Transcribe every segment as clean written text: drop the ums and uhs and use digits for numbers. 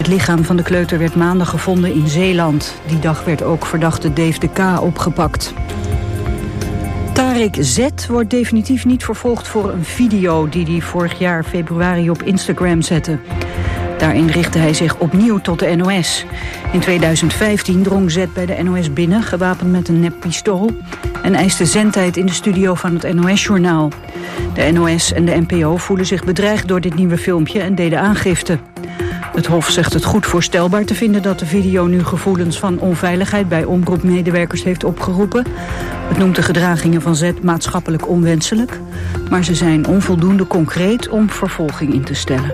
lichaam van de kleuter werd maandag gevonden in Zeeland. Die dag werd ook verdachte Dave de K. opgepakt. Tariq Z wordt definitief niet vervolgd voor een video die hij vorig jaar februari op Instagram zette. Daarin richtte hij zich opnieuw tot de NOS. In 2015 drong Z bij de NOS binnen, gewapend met een neppistool, en eiste zendtijd in de studio van het NOS-journaal. De NOS en de NPO voelen zich bedreigd door dit nieuwe filmpje en deden aangifte. Het Hof zegt het goed voorstelbaar te vinden dat de video nu gevoelens van onveiligheid bij omroepmedewerkers heeft opgeroepen. Het noemt de gedragingen van Z maatschappelijk onwenselijk, maar ze zijn onvoldoende concreet om vervolging in te stellen.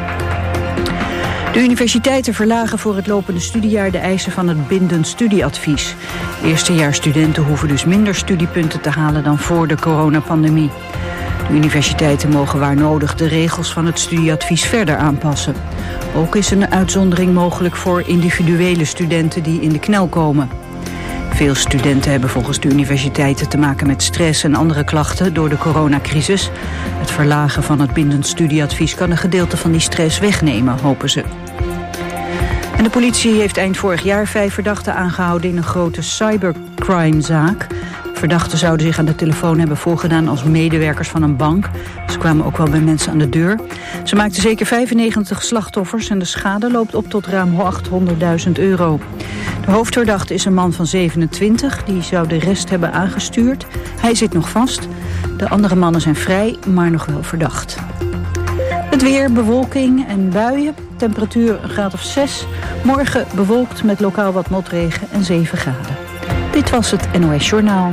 De universiteiten verlagen voor het lopende studiejaar de eisen van het bindend studieadvies. Eerstejaarsstudenten hoeven dus minder studiepunten te halen dan voor de coronapandemie. De universiteiten mogen waar nodig de regels van het studieadvies verder aanpassen. Ook is een uitzondering mogelijk voor individuele studenten die in de knel komen. Veel studenten hebben volgens de universiteiten te maken met stress en andere klachten door de coronacrisis. Het verlagen van het bindend studieadvies kan een gedeelte van die stress wegnemen, hopen ze. En de politie heeft eind vorig jaar 5 verdachten aangehouden in een grote cybercrimezaak. Verdachten zouden zich aan de telefoon hebben voorgedaan als medewerkers van een bank. Ze kwamen ook wel bij mensen aan de deur. Ze maakten zeker 95 slachtoffers en de schade loopt op tot ruim 800.000 euro. De hoofdverdachte is een man van 27, die zou de rest hebben aangestuurd. Hij zit nog vast. De andere mannen zijn vrij, maar nog wel verdacht. Het weer, bewolking en buien. Temperatuur een graad of 6. Morgen bewolkt met lokaal wat motregen en 7 graden. Dit was het NOS Journaal.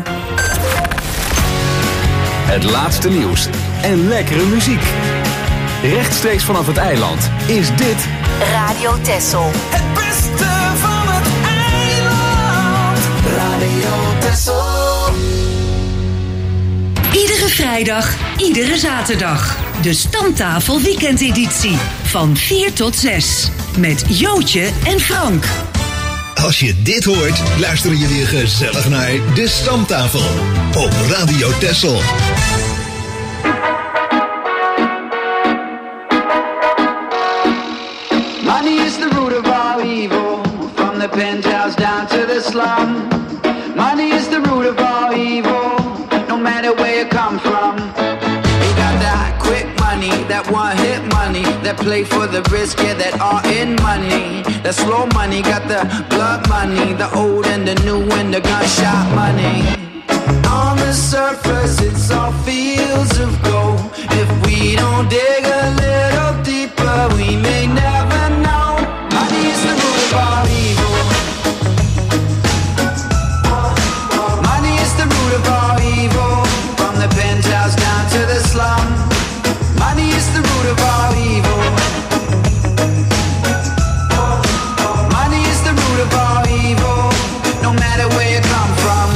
Het laatste nieuws en lekkere muziek. Rechtstreeks vanaf het eiland is dit Radio Texel. Het beste van het eiland. Radio Texel. Iedere vrijdag, iedere zaterdag. De Stamtafel weekendeditie. Van 4 tot 6. Met Jootje en Frank. Als je dit hoort, luister je weer gezellig naar de Stamtafel op Radio Texel. Money is the root of all evil, from the penthouse down to the slum. Money is the root of all evil, no matter where you come from. You got that quick money, that one-hit money, that play for the risk, yeah, that all-in money. That slow money, got the blood money, the old and the new and the gunshot money. On the surface, it's all fields of gold. If we don't dig a little deeper, we may never know. Money is the root of all evil. Money is the root of all evil. From the penthouse down to the slum. Money is the root of all evil. Money is the root of all evil, no matter where you come from.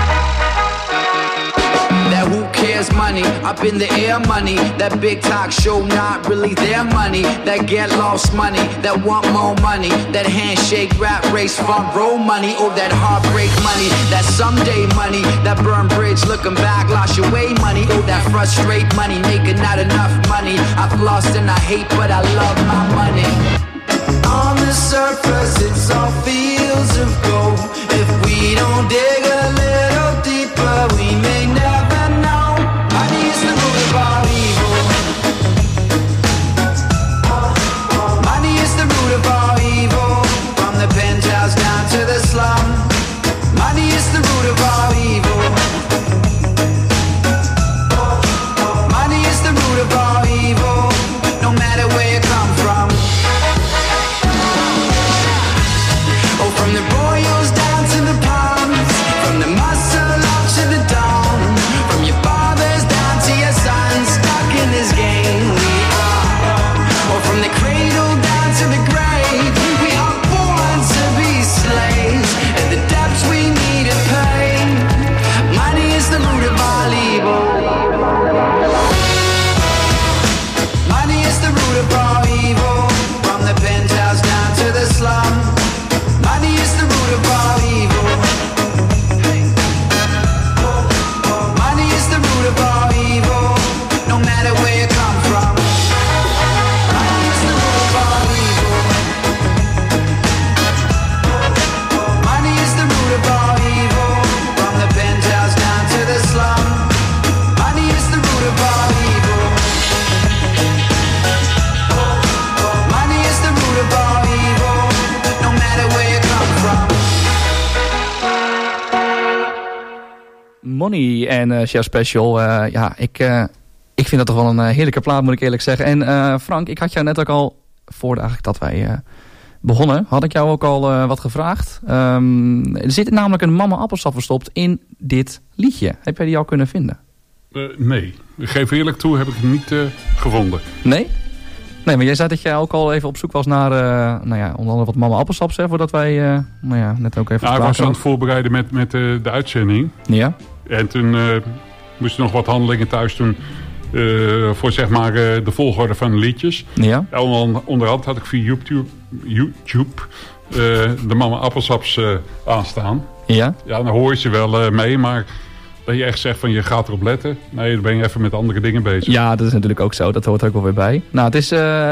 That who cares money, up in the air money. That big talk show not really their money. That get lost money, that want more money. That handshake rap race front row money. Oh, that heartbreak money, that someday money. That burn bridge looking back, lost your way money. Oh, that frustrate money, making not enough money. I've lost and I hate, but I love my money. On the surface, it's all fields of gold. If we don't dig a little deeper, we may never know. Money is the root of all evil. Money is the root of all evil. From the penthouse down to the slum. Money is the root of all evil. Money is the root of all evil, no matter where you come from. Money en Chef Special. Ik vind dat toch wel een heerlijke plaat, moet ik eerlijk zeggen. En Frank, ik had jou net ook al, voordat eigenlijk dat wij begonnen, had ik jou ook al wat gevraagd. Er zit namelijk een mama appelsap verstopt in dit liedje. Heb jij die al kunnen vinden? Nee, ik geef eerlijk toe, heb ik het niet gevonden. Nee? Nee, maar jij zei dat jij ook al even op zoek was naar, onder andere wat mama appelsaps, hè, voordat wij, net ook even ik was aan het voorbereiden met de uitzending. Ja. En toen moest er nog wat handelingen thuis doen voor zeg maar de volgorde van de liedjes. Ja. Onderhand had ik via YouTube de mama appelsaps aanstaan. Ja. Ja, dan hoor je ze wel mee, maar dat je echt zegt van je gaat erop letten. Nee, dan ben je even met andere dingen bezig. Ja, dat is natuurlijk ook zo. Dat hoort er ook wel weer bij. Nou, het is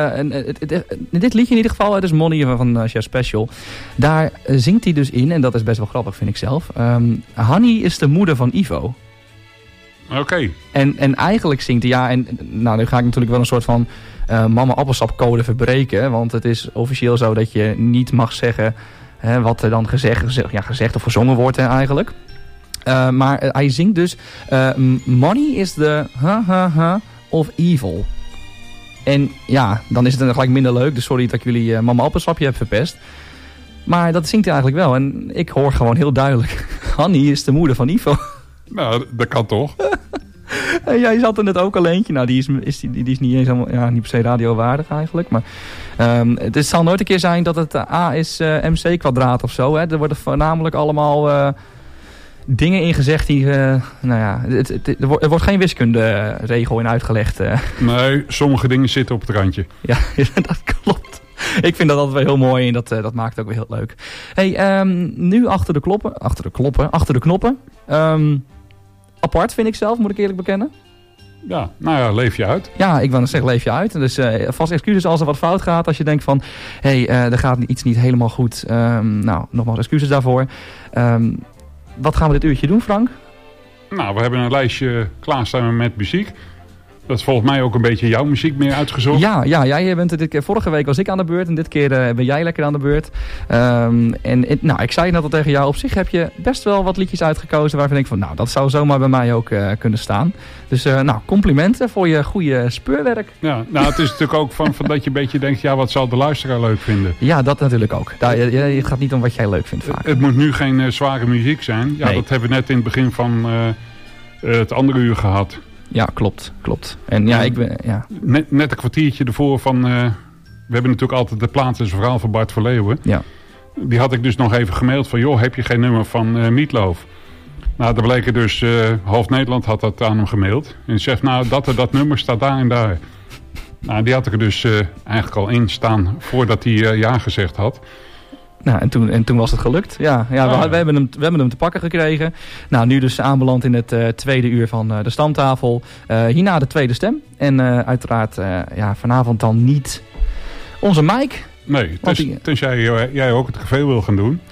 dit liedje in ieder geval, het is Money van Chef Special. Daar zingt hij dus in, en dat is best wel grappig, vind ik zelf. Hanny is de moeder van Ivo. Oké. En eigenlijk zingt hij, nu ga ik natuurlijk wel een soort van mama appelsapcode verbreken. Want het is officieel zo dat je niet mag zeggen wat er dan gezegd of gezongen wordt eigenlijk. Maar hij zingt dus Money is the of evil. En ja, dan is het dan gelijk minder leuk. Dus sorry dat ik jullie mama appelsapje heb verpest. Maar dat zingt hij eigenlijk wel. En ik hoor gewoon heel duidelijk, Hanny is de moeder van Ivo. Nou, dat kan toch? Jij zat er net ook al eentje. Nou, die is niet eens helemaal, niet per se radiowaardig eigenlijk. Maar het zal nooit een keer zijn dat het A is MC kwadraat of zo. Hè. Er worden voornamelijk allemaal dingen ingezegd die, er wordt geen wiskunderegel in uitgelegd. Nee, sommige dingen zitten op het randje. Ja, dat klopt. Ik vind dat altijd wel heel mooi en dat maakt het ook weer heel leuk. Hey, nu achter de knoppen. Apart vind ik zelf, moet ik eerlijk bekennen. Ja, nou ja, leef je uit. Ja, ik wil dan zeggen, leef je uit. Dus vast excuses als er wat fout gaat. Als je denkt van, er gaat iets niet helemaal goed. Nogmaals excuses daarvoor. Wat gaan we dit uurtje doen, Frank? Nou, we hebben een lijstje klaarstaan met muziek. Dat is volgens mij ook een beetje jouw muziek meer uitgezocht. Ja, jij bent dit keer, vorige week was ik aan de beurt en dit keer ben jij lekker aan de beurt. Ik zei net al tegen jou, op zich heb je best wel wat liedjes uitgekozen waarvan ik van, dat zou zomaar bij mij ook kunnen staan. Dus complimenten voor je goede speurwerk. Ja, het is natuurlijk ook van dat je een beetje denkt, wat zal de luisteraar leuk vinden? Ja, dat natuurlijk ook. Het gaat niet om wat jij leuk vindt vaak. Het moet nu geen zware muziek zijn. Ja, nee. Dat hebben we net in het begin van het andere uur gehad. Ja, klopt. En net een kwartiertje ervoor van... we hebben natuurlijk altijd de plaat en zijn verhaal van Bart van Leeuwen. Ja. Die had ik dus nog even gemaild van... joh, heb je geen nummer van Meatloaf? Nou, daar bleek er dus... half Nederland had dat aan hem gemaild. En zegt, dat nummer staat daar en daar. Nou, die had ik er dus eigenlijk al in staan... voordat hij ja gezegd had. Nou, en toen was het gelukt. Ja, we hebben hem te pakken gekregen. Nou, nu dus aanbeland in het tweede uur van de stamtafel. Hierna de tweede stem. En uiteraard vanavond dan niet onze Mike. Nee, tenzij jij ook het café wil gaan doen.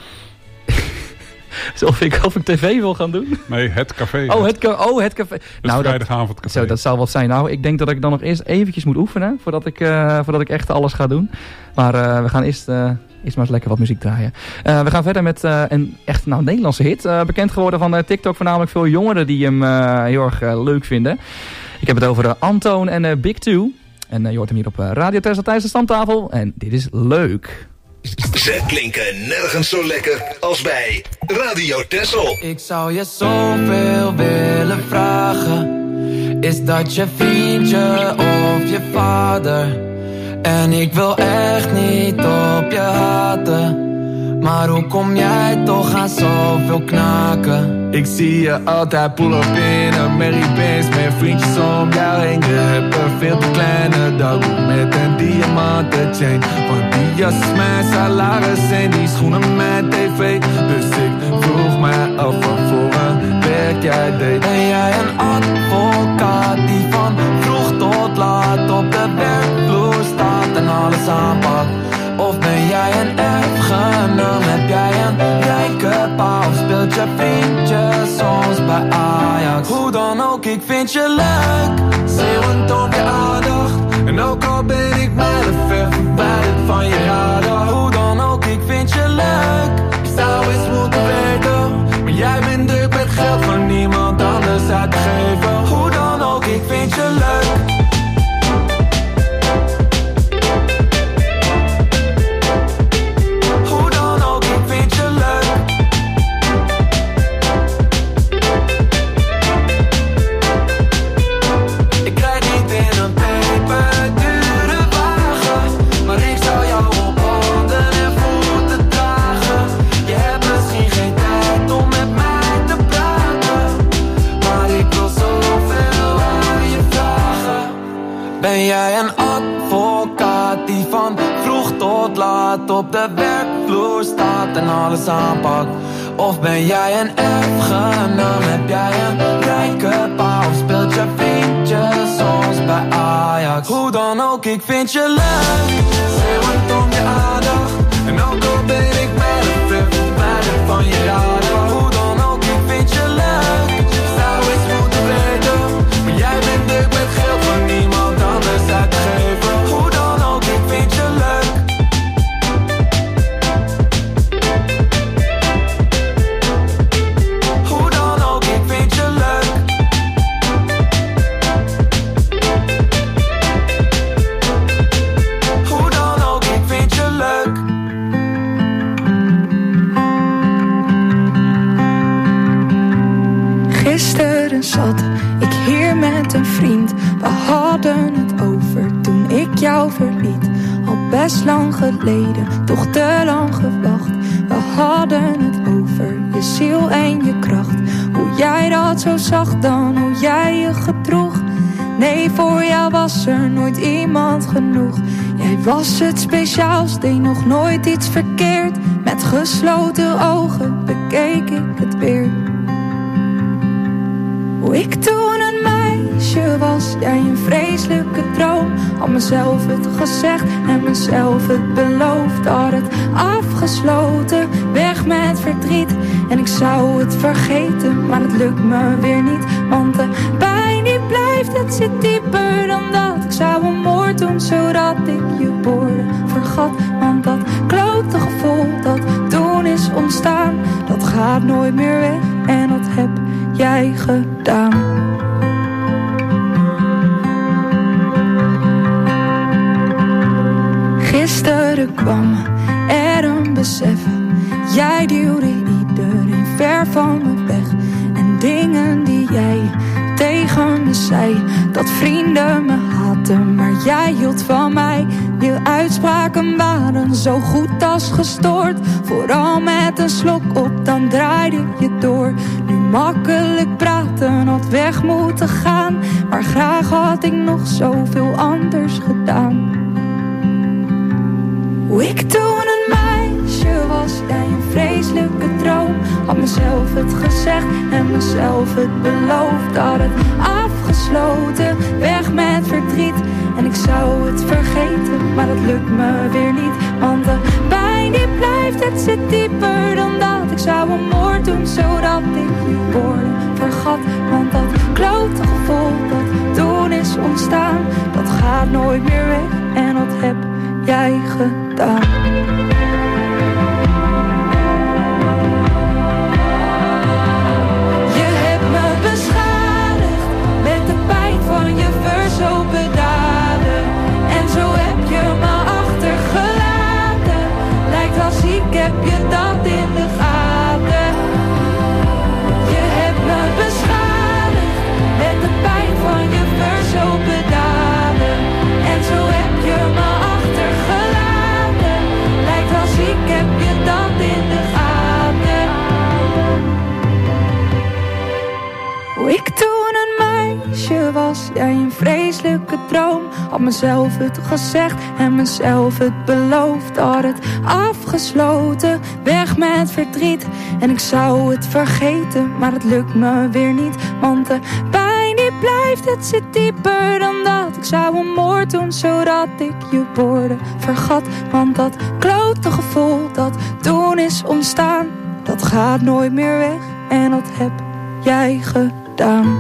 Of ik tv wil gaan doen? Nee, het café. Het café. Het vrijdagavond café. Zo, dat zou wat zijn. Nou, ik denk dat ik dan nog eerst eventjes moet oefenen voordat ik echt alles ga doen. Maar we gaan eerst maar eens lekker wat muziek draaien. We gaan verder met een echt Nederlandse hit. Bekend geworden van TikTok, voornamelijk veel jongeren die hem heel erg leuk vinden. Ik heb het over Antoon en Big Two. En je hoort hem hier op Radio Tesla tijdens de stamtafel. En dit is leuk. Ze klinken nergens zo lekker als bij Radio Tessel. Ik zou je zoveel willen vragen. Is dat je vriendje of je vader? En ik wil echt niet op je haten. Maar hoe kom jij toch aan zoveel knaken? Ik zie je altijd pull-up in een Merry-Benz met vriendjes om jou heen. Je hebt een veel te kleine dag met een diamanten chain. Want die jas is mijn salaris en die schoenen mijn tv. Dus ik vroeg mij af wat voor een werk jij deed. Ben jij een advocaat die van vroeg tot laat op de werkvloer staat en alles aanpakt? Of ben jij een erfgenaam? Heb jij een rijke pa? Of speelt je vriendje soms bij Ajax? Hoe dan ook, ik vind je leuk. Zeeuwend om je aandacht. En ook al ben ik mijlenver verwijderd van je radar. Hoe dan ook, ik vind je leuk. Ik zou eens moeten weten. Maar jij bent druk met geld van niemand anders. op de werkvloer staat en alles aanpakt? Of ben jij een erfgenaam? Heb jij een rijke pa? Of speelt je vriendje soms bij Ajax? Hoe dan ook, ik vind je leuk. Schreeuwend om je aandacht. En ook al ben ik bij de flip, bij de van je radar. Hoe dan ook, ik vind je leuk. Zou eens moeten weten. Maar jij bent dik met geld van niemand anders uitgeven. Hoe dan ook, ik vind je leuk. Gisteren zat ik hier met een vriend. We hadden het over toen ik jou verliet. Al best lang geleden, toch te lang gewacht. We hadden het over je ziel en je kracht. Hoe jij dat zo zag dan, hoe jij je gedroeg. Nee, voor jou was er nooit iemand genoeg. Jij was het speciaals, deed nog nooit iets verkeerd. Met gesloten ogen bekeek ik het weer. Hoe ik toen een meisje was, jij een vreselijke droom. Had mezelf het gezegd en mezelf het beloofd. Had het afgesloten, weg met verdriet. En ik zou het vergeten, maar het lukt me weer niet. Want de pijn die blijft, het zit dieper dan dat. Ik zou een moord doen, zodat ik je woorden vergat. Want dat klote gevoel dat toen is ontstaan, dat gaat nooit meer weg en dat heb jij gedaan. Gisteren kwam er een besef. Jij duwde iedereen ver van me weg. En dingen die jij tegen me zei, dat vrienden me haatten, maar jij hield van mij. Je uitspraken waren zo goed als gestoord. Vooral met een slok op, dan draaide je door. Nu makkelijk praten, had weg moeten gaan. Maar graag had ik nog zoveel anders gedaan. Hoe ik toen een meisje was, jij een vreselijke droom. Had mezelf het gezegd en mezelf het beloofd. Had het afgesloten, weg met verdriet. En ik zou het vergeten, maar dat lukt me weer niet. Want de pijn die blijft, het zit dieper dan dat. Ik zou een moord doen, zodat ik je woorden vergat. Want dat klote gevoel dat toen is ontstaan, dat gaat nooit meer weg en dat heb jij gedaan. Je hebt me beschadigd met de pijn van je verzopen daden. En zo heb je me achtergelaten. Lijkt als ik heb je dat in de gaten. Je hebt me beschadigd met de pijn van je verzopen daden. En zo heb je me achtergelaten. Lijkt als ik heb je dat in de gaten. Hoe ik toen een meisje was, jij een vreselijke droom. Had mezelf het gezegd en mezelf het beloofd. Had het afgesloten, weg met verdriet. En ik zou het vergeten, maar het lukt me weer niet. Want de pijn die blijft, het zit dieper dan dat. Ik zou een moord doen, zodat ik je woorden vergat. Want dat klote gevoel dat toen is ontstaan, dat gaat nooit meer weg en dat heb jij gedaan.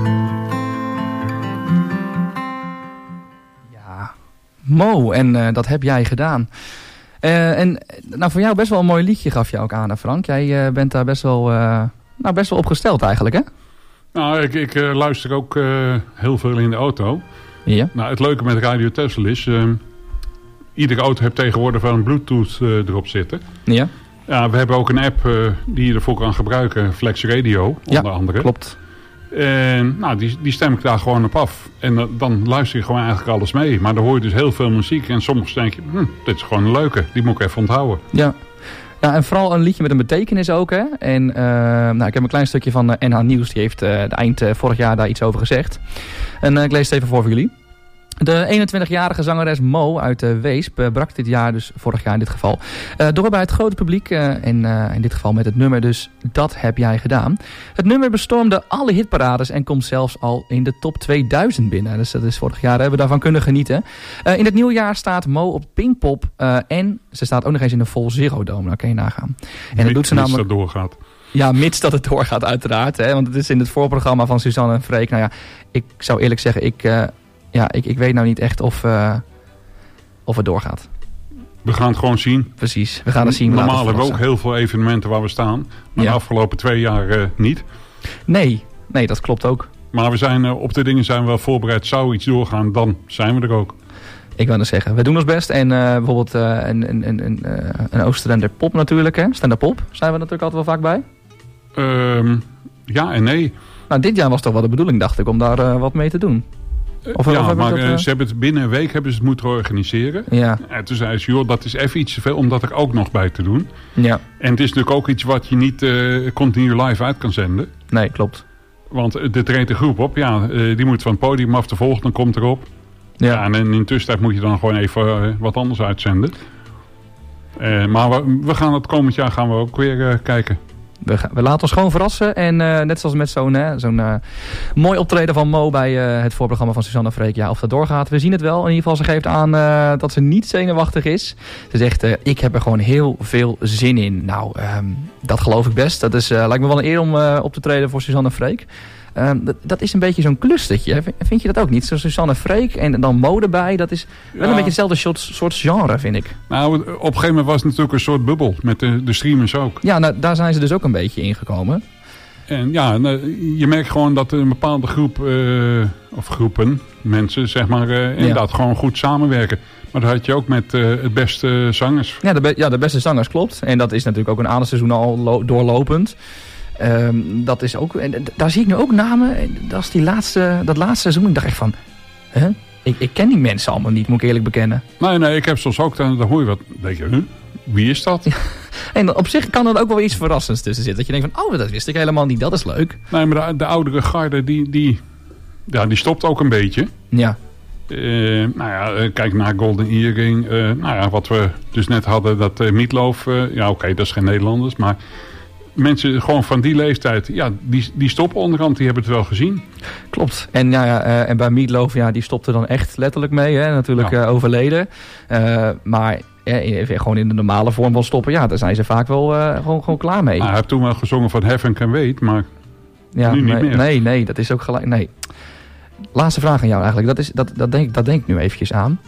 Ja, Mo, en dat heb jij gedaan. En nou, voor jou best wel een mooi liedje gaf je ook aan, Frank. Jij bent daar best wel op gesteld eigenlijk, hè? Nou, ik luister ook heel veel in de auto. Ja. Nou, het leuke met Radio Tesla is, iedere auto heeft tegenwoordig wel een Bluetooth erop zitten. Ja. Ja, we hebben ook een app die je ervoor kan gebruiken, Flex Radio, onder andere. Klopt. En nou, die stem ik daar gewoon op af. En dan luister je gewoon eigenlijk alles mee. Maar dan hoor je dus heel veel muziek. En soms denk je, dit is gewoon een leuke. Die moet ik even onthouden. Ja. Ja, en vooral een liedje met een betekenis ook, hè. En ik heb een klein stukje van NH Nieuws. Die heeft eind vorig jaar daar iets over gezegd. En ik lees het even voor jullie. De 21-jarige zangeres Mo uit Weesp brak dit jaar, dus vorig jaar in dit geval, door bij het grote publiek. En in dit geval met het nummer dus Dat heb jij gedaan. Het nummer bestormde alle hitparades en komt zelfs al in de top 2000 binnen. Dus dat is vorig jaar, hebben we daarvan kunnen genieten. In het nieuwjaar staat Mo op Pinkpop en ze staat ook nog eens in de Vol Zero Dome. Nou kan je nagaan. En dat doet ze namelijk... dat doorgaat. Ja, mits dat het doorgaat uiteraard. Hè, want het is in het voorprogramma van Suzanne en Freek. Nou ja, ik zou eerlijk zeggen, ik weet nou niet echt of het doorgaat. We gaan het gewoon zien. Precies, we gaan het zien. Normaal hebben we ook heel veel evenementen waar we staan. Maar de afgelopen 2 jaar niet. Nee, dat klopt ook. Maar we zijn op de dingen zijn we wel voorbereid. Zou iets doorgaan, dan zijn we er ook. Ik wou dus zeggen, we doen ons best. En bijvoorbeeld een Oosterender pop natuurlijk. Hè? Stand-up pop zijn we natuurlijk altijd wel vaak bij. Ja en nee. Nou, dit jaar was toch wel de bedoeling, dacht ik, om daar wat mee te doen. Ze hebben het binnen een week hebben ze het moeten organiseren. Ja. En toen zei ze, joh, dat is even iets te veel om dat er ook nog bij te doen. Ja. En het is natuurlijk ook iets wat je niet continu live uit kan zenden. Nee, klopt. Want er treedt een groep op. Ja, die moet van het podium af, de volgende komt erop. Ja, en in de tussentijd moet je dan gewoon even wat anders uitzenden. Maar we gaan het komend jaar gaan we ook weer kijken. We laten ons gewoon verrassen. En net zoals met zo'n mooi optreden van Mo bij het voorprogramma van Suzanne Freek. Ja, of dat doorgaat, we zien het wel. In ieder geval, ze geeft aan dat ze niet zenuwachtig is. Ze zegt, ik heb er gewoon heel veel zin in. Nou, dat geloof ik best. Dat is, lijkt me wel een eer om op te treden voor Suzanne Freek. Dat is een beetje zo'n clustertje. Vind je dat ook niet? Zo Suzanne Freek en dan Mo erbij. Dat is wel een beetje hetzelfde soort genre, vind ik. Nou, op een gegeven moment was het natuurlijk een soort bubbel. Met de streamers ook. Ja, nou, daar zijn ze dus ook een beetje ingekomen. En ja, je merkt gewoon dat een bepaalde groep, of groepen, mensen, zeg maar, inderdaad gewoon goed samenwerken. Maar dat had je ook met het beste zangers. Ja, de beste zangers, klopt. En dat is natuurlijk ook een aantal seizoen al doorlopend. Dat is ook, en daar zie ik nu ook namen. Dat is dat laatste seizoen. Ik dacht echt van, ik ken die mensen allemaal niet, moet ik eerlijk bekennen. Nee, ik heb soms ook, dan hoor je wat, denk je, wie is dat? Ja. En op zich kan er ook wel iets verrassends tussen zitten. Dat je denkt van, dat wist ik helemaal niet, dat is leuk. Nee, maar de oudere garde, die stopt ook een beetje. Ja. Kijk naar Golden Earring. Wat we dus net hadden, dat Meatloaf. Dat is geen Nederlanders, maar... Mensen gewoon van die leeftijd, ja, die stoppen onderhand, die hebben het wel gezien. Klopt. En, en bij Meatloaf, die stopte dan echt letterlijk mee, hè, natuurlijk overleden. Maar gewoon in de normale vorm van stoppen, daar zijn ze vaak wel gewoon klaar mee. Hij heeft toen wel gezongen van Heaven Can Wait, maar nu niet meer. Nee, dat is ook gelijk, nee. Laatste vraag aan jou eigenlijk, dat denk ik nu eventjes aan.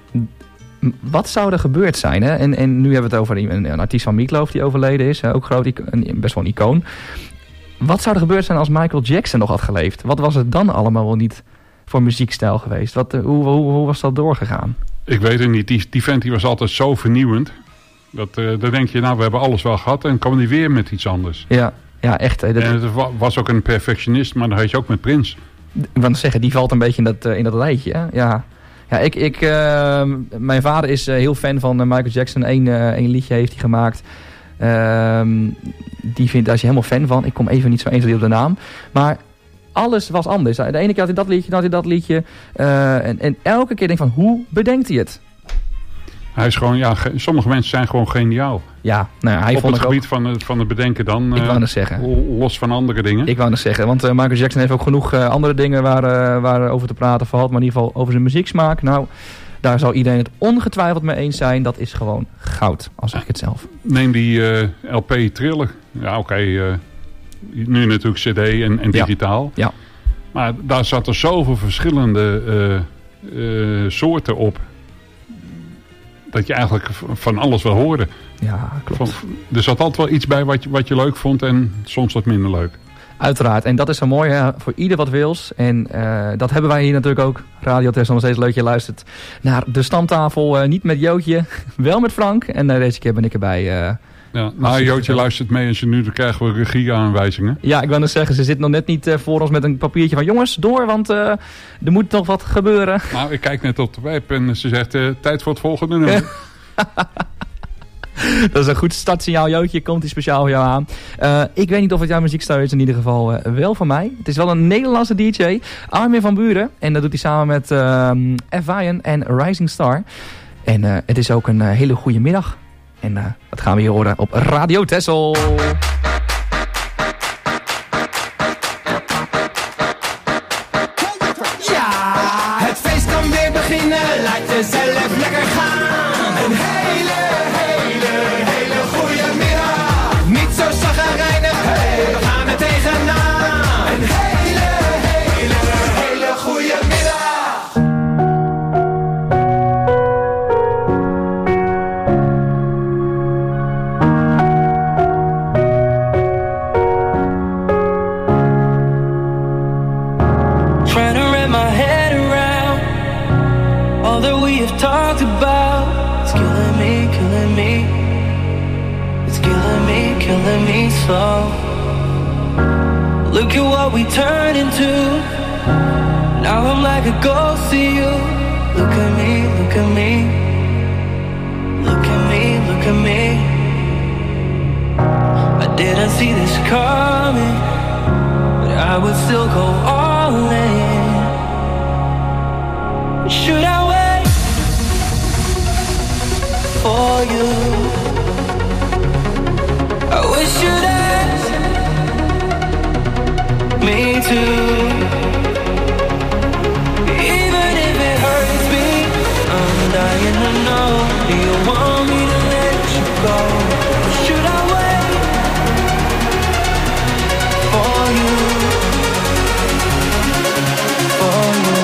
Wat zou er gebeurd zijn? Hè? En nu hebben we het over een artiest van Meatloaf die overleden is. Ook groot, best wel een icoon. Wat zou er gebeurd zijn als Michael Jackson nog had geleefd? Wat was het dan allemaal wel niet voor muziekstijl geweest? Hoe was dat doorgegaan? Ik weet het niet. Die vent die was altijd zo vernieuwend. Dan denk je, we hebben alles wel gehad. En kwam die weer met iets anders. Ja echt. En het was ook een perfectionist. Maar dat had je ook met Prince. Ik wil zeggen, die valt een beetje in dat lijstje. Hè? Ja. Ja, mijn vader is heel fan van Michael Jackson. Eén liedje heeft hij gemaakt. Die vindt, daar is hij helemaal fan van. Ik kom even niet zo eens op de naam. Maar alles was anders. De ene keer had hij dat liedje, dan had hij dat liedje. En elke keer denk ik van, hoe bedenkt hij het? Hij is gewoon, sommige mensen zijn gewoon geniaal. Ja, hij op vond het gebied van het bedenken dan. Ik wou net zeggen. Los van andere dingen. Ik wou net zeggen, want Michael Jackson heeft ook genoeg andere dingen waar over te praten valt. Maar in ieder geval over zijn muzieksmaak. Nou, daar zal iedereen het ongetwijfeld mee eens zijn. Dat is gewoon goud, al zeg ik het zelf. Neem die LP Thriller. Ja, oké. Nu natuurlijk CD en digitaal. Ja. Maar daar zaten zoveel verschillende soorten op. Dat je eigenlijk van alles wel hoorde. Ja, klopt. Er zat altijd wel iets bij wat je leuk vond en soms wat minder leuk. Uiteraard. En dat is zo mooi, hè? Voor ieder wat wils. En dat hebben wij hier natuurlijk ook. Radio Tesla, nog steeds leuk je luistert naar de stamtafel. Niet met Jootje, wel met Frank. En deze keer ben ik erbij. Jootje luistert mee en nu krijgen we regieaanwijzingen. Ja, ik wil net zeggen, ze zit nog net niet voor ons met een papiertje van jongens, door, want er moet nog wat gebeuren. Nou, ik kijk net op de web en ze zegt tijd voor het volgende nummer. Dat is een goed startsignaal. Jootje, komt die speciaal voor jou aan. Ik weet niet of het jouw muziekstijl is, in ieder geval wel van mij. Het is wel een Nederlandse DJ, Armin van Buuren. En dat doet hij samen met Evian en Rising Star. En het is ook een hele goede middag. En dat gaan we hier horen op Radio Texel. Ja, het feest kan weer beginnen. Laat jezelf lekker gaan. Een hele goede middag. Niet zo chagrijnig, hey, we gaan er tegenaan. Een hele goede middag. Trying to wrap my head around all that we have talked about. It's killing me, killing me. It's killing me, killing me slow. Look at what we turned into. Now I'm like a ghost to you. Look at me, look at me. Look at me, look at me. I didn't see this coming, but I would still go all in. Should I wait for you? I wish you'd ask me too. Even if it hurts me, I'm dying to know. Do you want me to let you go? Or should I wait for you? For you.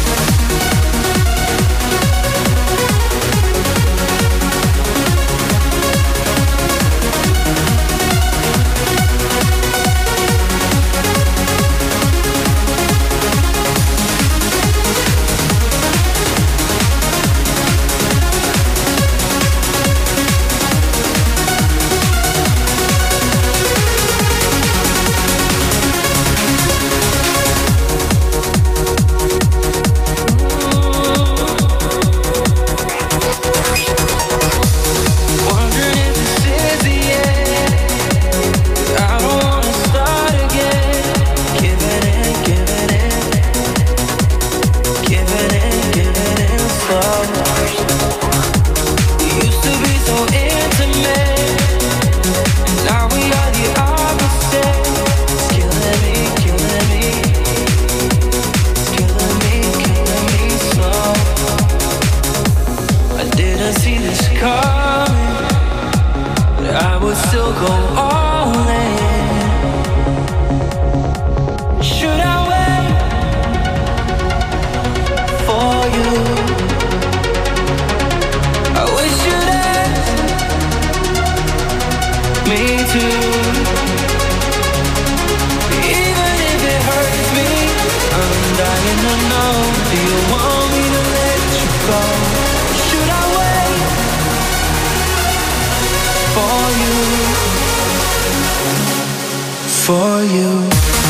For you.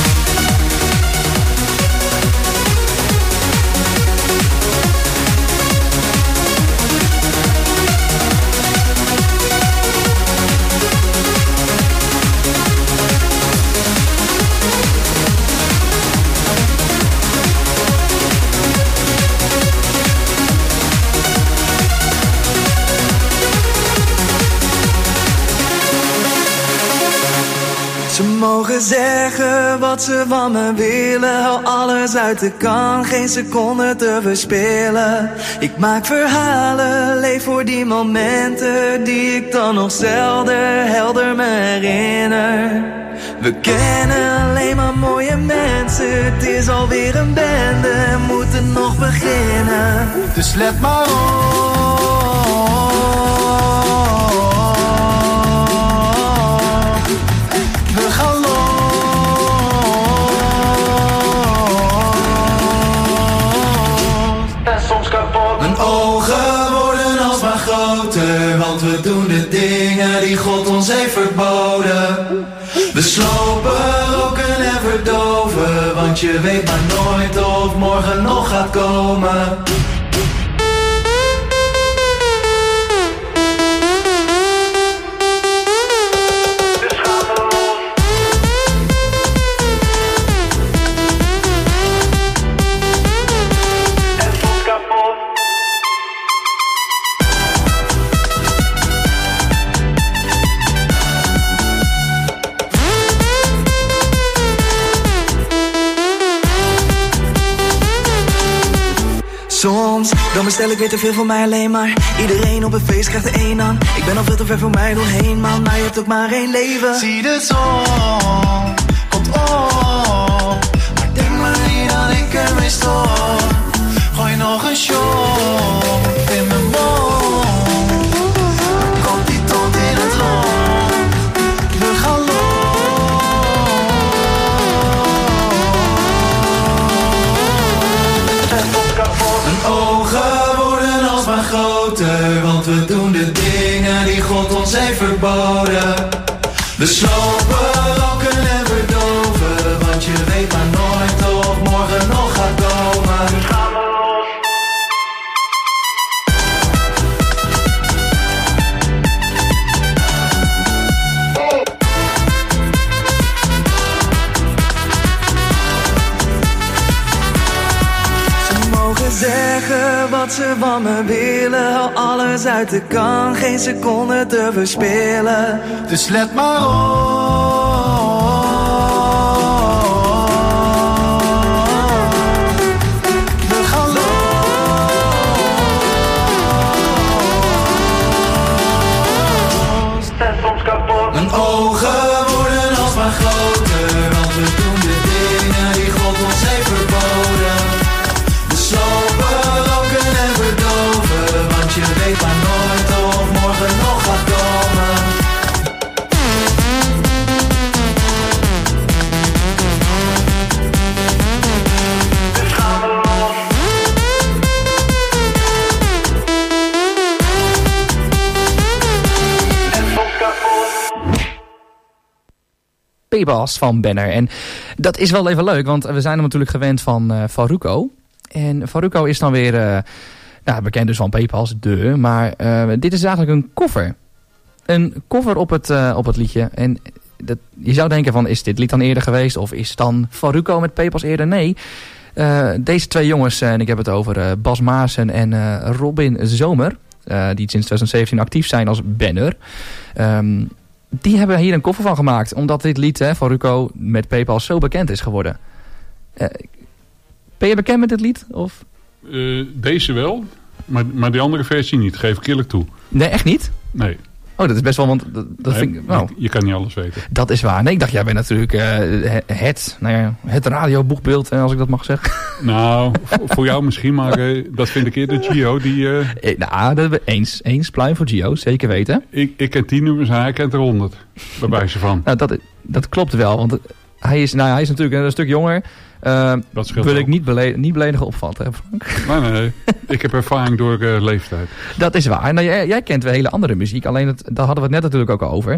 Ze mogen zeggen wat ze van me willen. Hou alles uit de kan, geen seconde te verspillen. Ik maak verhalen, leef voor die momenten die ik dan nog zelden helder me herinner. We kennen alleen maar mooie mensen. Het is alweer een bende, moeten nog beginnen. Dus let maar op. Mijn ogen worden alsmaar groter, want we doen de dingen die God ons heeft verboden. We slopen, roken en verdoven, want je weet maar nooit of morgen nog gaat komen. Dan bestel ik weer te veel voor mij alleen maar. Iedereen op een feest krijgt er één aan. Ik ben al veel te ver voor mij doorheen, man. Maar je hebt ook maar één leven. Zie de zon, komt op. Maar denk maar niet dat ik ermee stop. Gooi nog een shot in mijn mond. Komt die tot in het rond. We gaan los. Mijn ogen worden alsmaar groter, want we doen de dingen die God ons heeft verboden. We slopen, roken en verdoven, want je weet maar nooit of morgen nog gaat komen. Dus gaan we los. Ze mogen zeggen wat ze van me willen, hou alles uit de kan, geen seconde te verspillen. Dus let maar op. We gaan los. En soms kapot. Mijn ogen worden alsmaar groter, want we doen de dingen die God ons heeft verboden. We slopen, roken en verdoven, want je weet maar nooit of morgen nog gaat komen. Dus gaan we los. En soms kapot. P-Bass van Banner. En dat is wel even leuk, want we zijn hem natuurlijk gewend van Farruko. En Farruko is dan weer bekend dus van P-Bass, maar dit is eigenlijk een cover. Een cover op het liedje. En je zou denken van, is dit lied dan eerder geweest? Of is dan Farruko met P-Bass eerder? Nee. Deze twee jongens, en ik heb het over Bas Maassen en Robin Zomer, die sinds 2017 actief zijn als Banner. Die hebben hier een cover van gemaakt, omdat dit lied van Farruko met P-Bass zo bekend is geworden. Ben je bekend met dit lied? Of? Deze wel, maar die andere versie niet, geef ik eerlijk toe. Nee, echt niet? Nee. Oh, dat is best wel, want dat nee, vind ik... Oh. Je kan niet alles weten. Dat is waar. Nee, ik dacht, jij bent natuurlijk het radioboegbeeld, als ik dat mag zeggen. Nou, voor jou misschien, maar dat vind ik eerder Gio. Eens pluim voor Gio, zeker weten. Ik ken 10 nummers en hij kent er 100, bij wijze van. Nou, dat klopt wel, want hij is natuurlijk een stuk jonger. Dat wil ik niet beledigen opvatten, Frank. Nee. Ik heb ervaring door leeftijd. Dat is waar. Nou, jij kent wel hele andere muziek. Alleen daar hadden we het net natuurlijk ook over.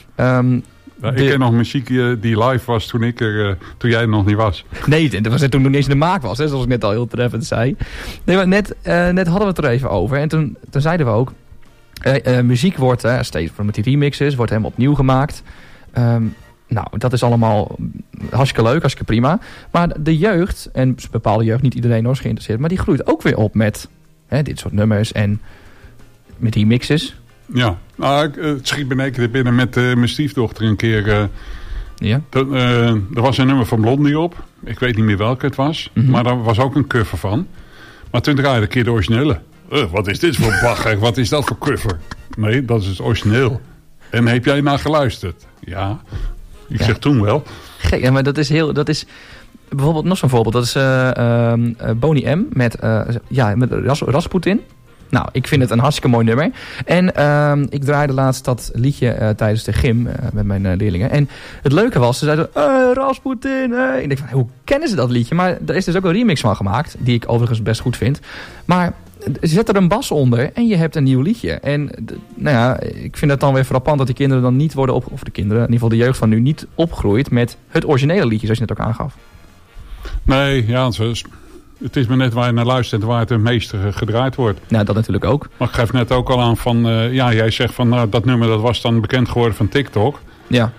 Ik ken nog muziek die live was toen jij er nog niet was. Nee, dat was toen nog niet eens in de maak was. Hè, zoals ik net al heel treffend zei. Nee, maar net hadden we het er even over. En toen zeiden we ook... muziek wordt steeds met die remixes. Wordt helemaal opnieuw gemaakt. Nou, dat is allemaal hartstikke leuk, hartstikke prima. Maar de jeugd, en bepaalde jeugd, niet iedereen is geïnteresseerd, maar die groeit ook weer op met dit soort nummers en met die mixes. Ja, het schiet me in één keer binnen met mijn stiefdochter een keer. Ja? Er was een nummer van Blondie op. Ik weet niet meer welke het was. Mm-hmm. Maar daar was ook een cover van. Maar toen draaide ik een keer de originele. Wat is dit voor bagger? Wat is dat voor cover? Nee, dat is het origineel. En heb jij naar geluisterd? Ja. Ik zeg toen wel. Gek, maar dat is bijvoorbeeld nog zo'n voorbeeld. Dat is Boney M met Rasputin. Nou, ik vind het een hartstikke mooi nummer. En ik draaide laatst dat liedje tijdens de gym met mijn leerlingen. En het leuke was, ze zeiden, Rasputin. Ik denk van, hoe kennen ze dat liedje? Maar er is dus ook een remix van gemaakt, die ik overigens best goed vind. Maar zet er een bas onder en je hebt een nieuw liedje. En ik vind het dan weer frappant dat die kinderen dan niet worden of de kinderen, in ieder geval de jeugd van nu, niet opgroeit met het originele liedje, zoals je net ook aangaf. Nee, ja, het is maar net waar je naar luistert en waar het het meest gedraaid wordt. Nou, dat natuurlijk ook. Maar ik geef net ook al aan van, jij zegt van dat nummer dat was dan bekend geworden van TikTok. Ja.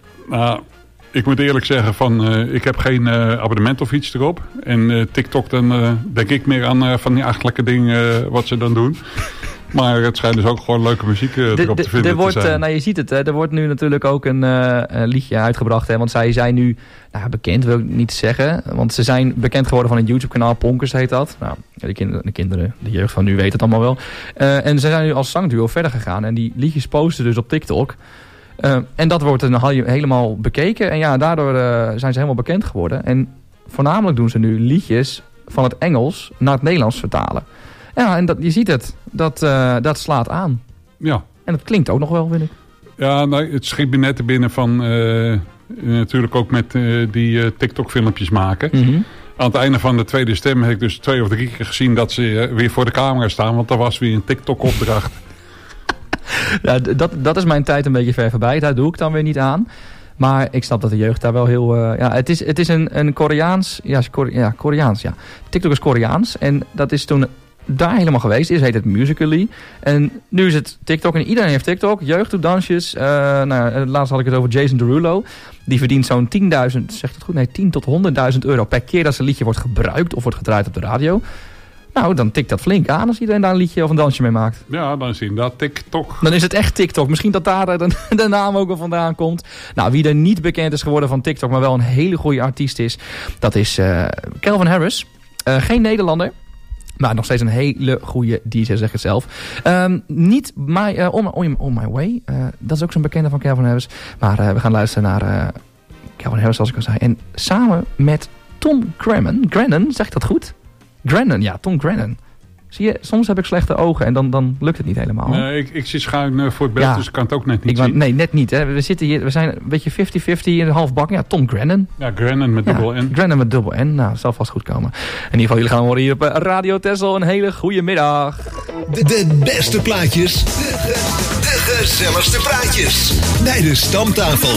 Ik moet eerlijk zeggen van, ik heb geen abonnement of iets erop. En TikTok, dan denk ik meer aan van die achtelijke dingen wat ze dan doen. Maar het schijnt dus ook gewoon leuke muziek erop te vinden te zijn. Je ziet het, hè, er wordt nu natuurlijk ook een liedje uitgebracht. Hè, want zij zijn nu bekend, wil ik niet zeggen. Want ze zijn bekend geworden van een YouTube-kanaal. Ponkers heet dat. Nou, de kinderen, de jeugd van nu weten het allemaal wel. En ze zijn nu als zangduo verder gegaan. En die liedjes posten dus op TikTok. En dat wordt dan helemaal bekeken. En ja, daardoor zijn ze helemaal bekend geworden. En voornamelijk doen ze nu liedjes van het Engels naar het Nederlands vertalen. Ja, en je ziet het. Dat slaat aan. Ja. En het klinkt ook nog wel, vind ik. Ja, nou, het schiet me net er binnen van... natuurlijk ook met die TikTok-filmpjes maken. Mm-hmm. Aan het einde van de tweede stem heb ik dus 2 of 3 keer gezien... dat ze weer voor de camera staan. Want er was weer een TikTok-opdracht. Ja, dat is mijn tijd een beetje ver voorbij. Daar doe ik dan weer niet aan. Maar ik snap dat de jeugd daar wel heel... Het is een Koreaans... Koreaans, ja. TikTok is Koreaans. En dat is toen daar helemaal geweest. Eerst heet het Musical.ly. En nu is het TikTok. En iedereen heeft TikTok. Jeugd doet dansjes. Laatst had ik het over Jason Derulo. Die verdient zo'n 10.000... Zegt het goed? Nee, 10 tot 100.000 euro per keer dat zijn liedje wordt gebruikt. Of wordt gedraaid op de radio. Nou, dan tikt dat flink aan als iedereen daar een liedje of een dansje mee maakt. Ja, dan is het inderdaad TikTok. Dan is het echt TikTok. Misschien dat daar de naam ook wel vandaan komt. Nou, wie er niet bekend is geworden van TikTok, maar wel een hele goede artiest is, dat is Calvin Harris. Geen Nederlander. Maar nog steeds een hele goede DJ, zeg het zelf. Niet On My Way. Dat is ook zo'n bekende van Calvin Harris. Maar we gaan luisteren naar Calvin Harris, zoals ik al zei. En samen met Tom Grennan, zeg ik dat goed? Tom Grennan. Zie je, soms heb ik slechte ogen en dan lukt het niet helemaal. Nee, ik zit schuin voor het beeld, dus ik kan het ook net niet zien. Nee, net niet. Hè. We zijn een beetje 50-50 in de halfbak. Ja, Tom Grennan. Ja, Grennan met dubbel N. Grennan met dubbel N. Nou, dat zal vast goed komen. In ieder geval, jullie gaan horen hier op Radio Texel. Een hele goede middag. De beste plaatjes. De gezelligste praatjes. Bij de Stamtafel.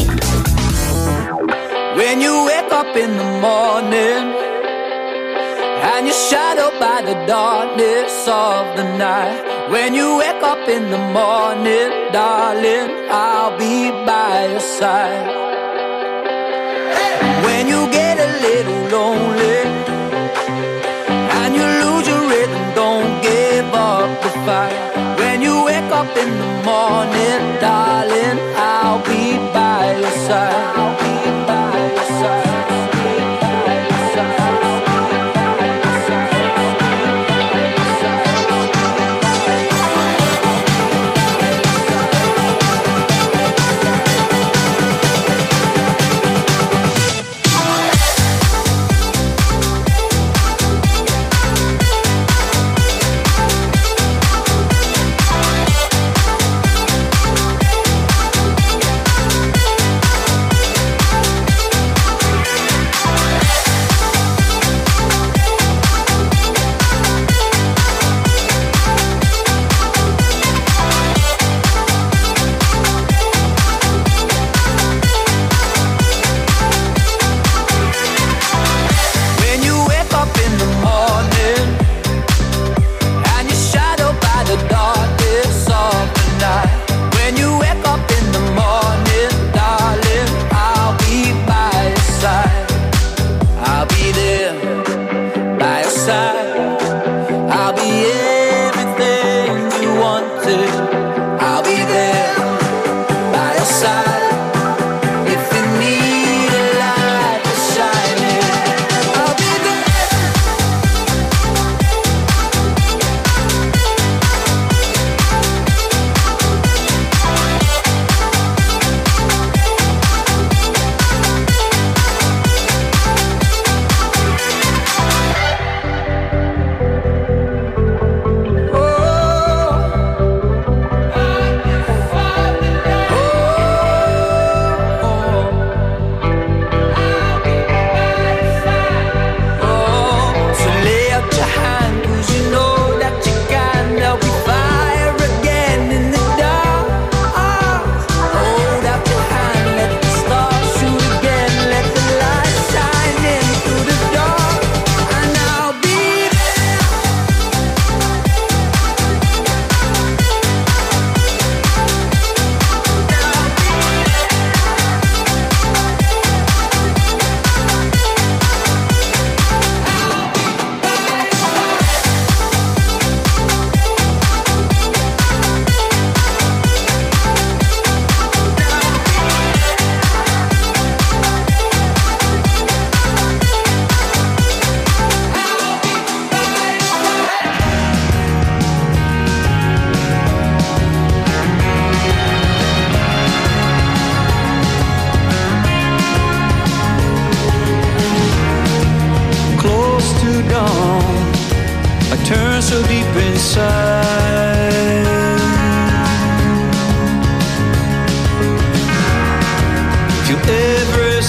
When you wake up in the morning and you're shadowed by the darkness of the night. When you wake up in the morning, darling, I'll be by your side. When you get a little lonely and you lose your rhythm, don't give up the fight. When you wake up in the morning, darling, I'll be by your side. I'll be by your side.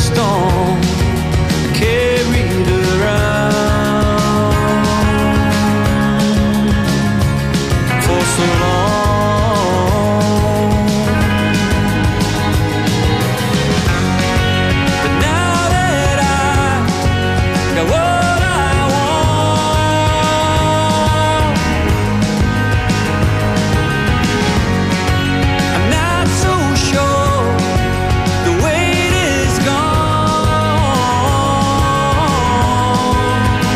stone carried around for so long. But now that I got what I want, I'm not so sure the weight is gone.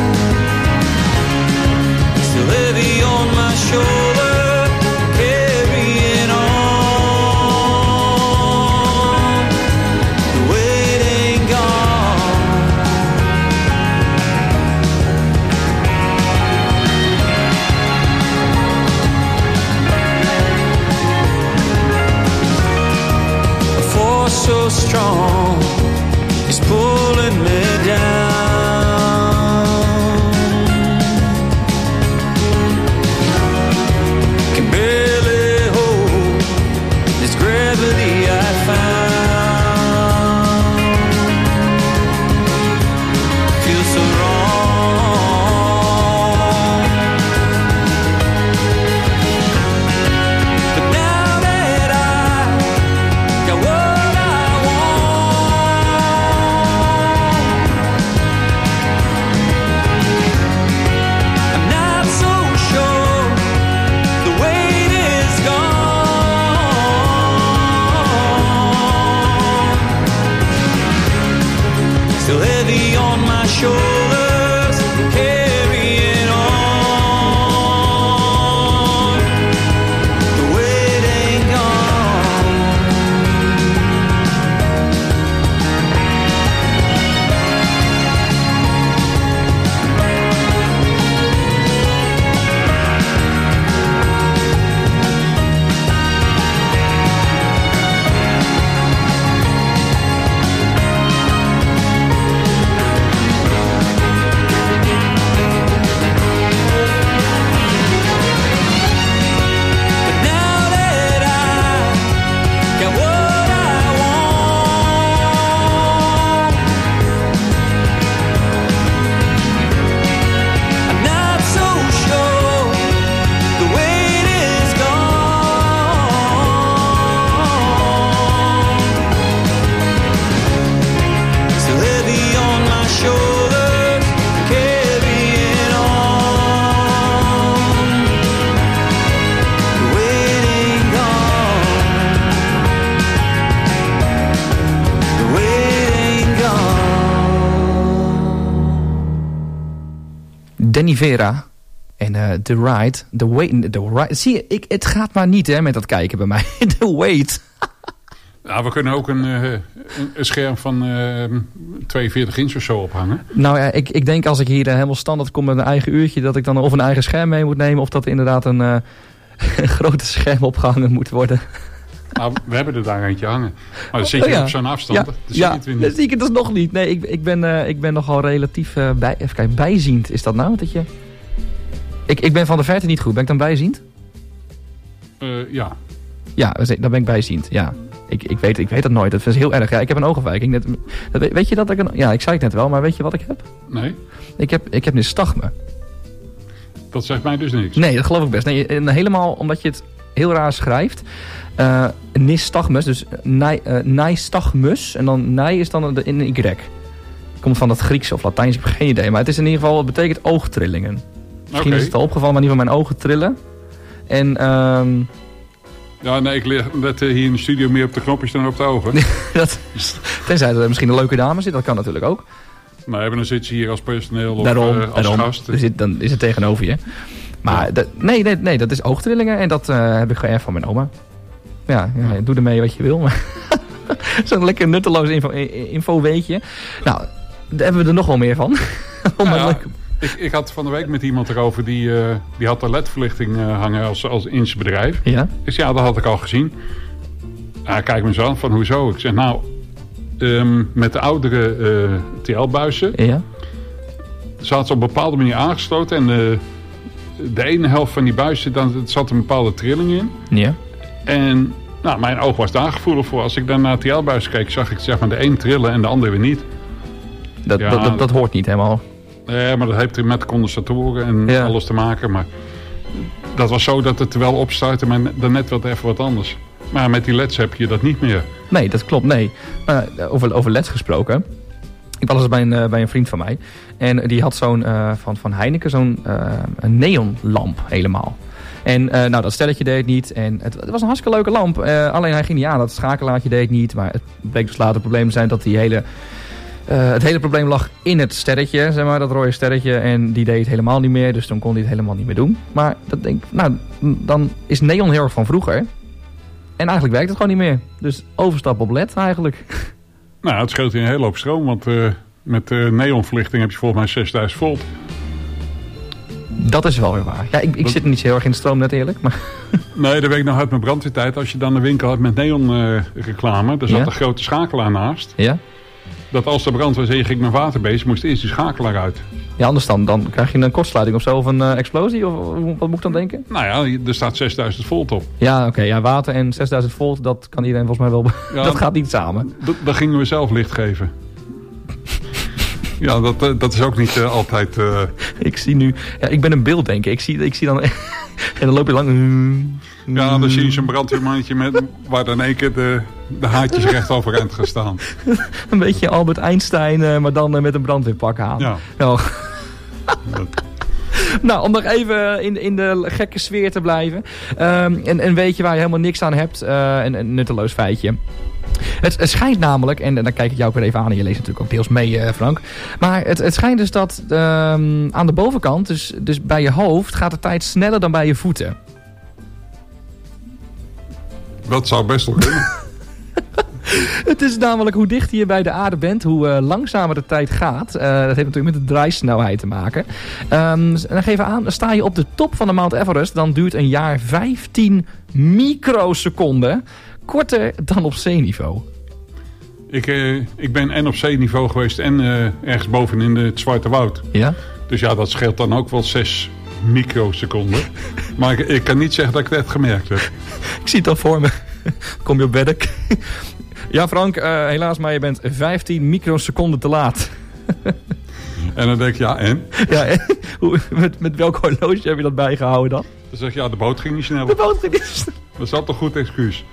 Still heavy on my shoulder, carrying on. The weight ain't gone. A force so strong is pulling me down. Can barely hold this gravity I found. Feels so wrong. But now that I got what I want, I'm not so sure the weight is gone. Still heavy on my shoulders, carrying on. The weight ain't gone. But now that I got what I want, I'm not so sure the weight is gone. Still heavy on my shoulders, carrying on. The weight ain't gone. The weight ain't gone. Danny Vera en The Ride. The Ride. Zie je, het gaat maar niet hè, met dat kijken bij mij. The Wait. Ja, we kunnen ook een scherm van 42 inch of zo ophangen. Nou ja, ik denk als ik hier helemaal standaard kom met een eigen uurtje, dat ik dan of een eigen scherm mee moet nemen, of dat inderdaad een grote scherm opgehangen moet worden. Nou, we hebben er daar eentje hangen. Maar dan zit je op zo'n afstand. Ja, dat zie ik het dus nog niet. Nee, ik ben nogal relatief bijziend. Is dat nou? Dat je... Ik ben van de verte niet goed. Ben ik dan bijziend? Ja. Ja, dan ben ik bijziend. Ja. Ik weet dat nooit. Dat is heel erg. Ja, ik heb een oogafwijking. Weet je dat ik ja, ik zei het net wel, maar weet je wat ik heb? Nee. Ik heb nystagme. Dat zegt mij dus niks. Nee, dat geloof ik best. Nee, helemaal omdat je het heel raar schrijft. Nystagmus, dus nystagmus. En dan nij is dan in een Y. Komt van het Grieks of Latijns, ik heb geen idee. Maar het is in ieder geval, het betekent oogtrillingen. Misschien is het al opgevallen, maar in ieder geval mijn ogen trillen. En ja, nee, ik lig net hier in de studio meer op de knopjes dan op de ogen. Tenzij er misschien een leuke dame zit, dat kan natuurlijk ook. Maar dan zit ze hier als personeel of als gast. Dan is het tegenover je. Maar nee, dat is oogtrillingen en dat heb ik geërfd van mijn oma. Ja, doe ermee wat je wil. Maar zo'n lekker nutteloos info weetje. Nou, daar hebben we er nog wel meer van. Ik had van de week met iemand erover, die had de ledverlichting hangen als in zijn bedrijf. Ja? Dus ja, dat had ik al gezien. Kijk me zo aan van hoezo. Ik zeg nou, met de oudere TL-buizen zaten ze op een bepaalde manier aangesloten. En de ene helft van die buizen, dan zat een bepaalde trilling in. Ja. En Nou, mijn oog was daar gevoelig voor. Als ik dan naar het TL-buis keek, zag ik zeg maar de een trillen en de andere weer niet. Dat hoort niet helemaal. Nee, maar dat heeft met de condensatoren en alles te maken. Maar dat was zo dat het wel opstartte, maar daarnet wel even wat anders. Maar met die LED's heb je dat niet meer. Nee, dat klopt, nee. Over LED's gesproken. Ik was bij een vriend van mij. En die had zo'n, van Heineken, zo'n een neonlamp helemaal. En dat stelletje deed het niet. En het was een hartstikke leuke lamp. Alleen hij ging niet aan. Dat schakelaartje deed het niet. Maar het bleek dus later het probleem te zijn dat het hele probleem lag in het sterretje. Zeg maar, dat rode sterretje. En die deed het helemaal niet meer. Dus toen kon hij het helemaal niet meer doen. Maar dat denk ik, dan is neon heel erg van vroeger. En eigenlijk werkt het gewoon niet meer. Dus overstap op LED eigenlijk. Nou, het scheelt hier een hele hoop stroom. Want met neonverlichting heb je volgens mij 6000 volt. Dat is wel weer waar. Ja, ik zit niet zo heel erg in de stroom net eerlijk. Maar... Nee, dat weet ik nog uit mijn brandweertijd. Als je dan een winkel had met neonreclame, daar zat een grote schakelaar naast. Ja. Dat als de brand was en je ging met waterbeest, moest eerst die schakelaar uit. Ja, anders dan krijg je een kortsluiting of zo of een explosie? Of wat moet ik dan denken? Nou ja, er staat 6000 volt op. Ja, oké. Ja, water en 6000 volt, dat kan iedereen volgens mij wel... Ja, dat gaat niet samen. Dan gingen we zelf licht geven. Ja, dat is ook niet altijd... Ik zie nu... Ja, ik ben een beelddenker. Ik zie dan... en dan loop je lang... Ja, dan zie je zo'n brandweermannetje waar dan in één keer de haartjes recht overeind gaan staan. Een beetje Albert Einstein, maar dan met een brandweerpak aan. Ja. Oh. Nou, om nog even in de gekke sfeer te blijven. En weet je waar je helemaal niks aan hebt. Een nutteloos feitje. Het schijnt namelijk, en dan kijk ik jou ook weer even aan en je leest natuurlijk ook deels mee, Frank. Maar het schijnt dus dat aan de bovenkant, dus bij je hoofd, gaat de tijd sneller dan bij je voeten. Dat zou best wel kunnen. Het is namelijk hoe dichter je bij de aarde bent, hoe langzamer de tijd gaat. Dat heeft natuurlijk met de draaisnelheid te maken. En dan geef aan, sta je op de top van de Mount Everest, dan duurt een jaar 15 microseconden. Korter dan op zeeniveau. Ik ben en op zeeniveau geweest en ergens boven in het Zwarte Woud. Ja? Dus ja, dat scheelt dan ook wel 6 microseconden. Maar ik kan niet zeggen dat ik het echt gemerkt heb. Ik zie het al voor me. Kom je op werk? Ja, Frank, helaas, maar je bent 15 microseconden te laat. En dan denk ik, ja, en? Ja, en? Met welk horloge heb je dat bijgehouden dan? Dan zeg je, ja, de boot ging niet sneller. De boot ging niet sneller. Dat is altijd een goed excuus.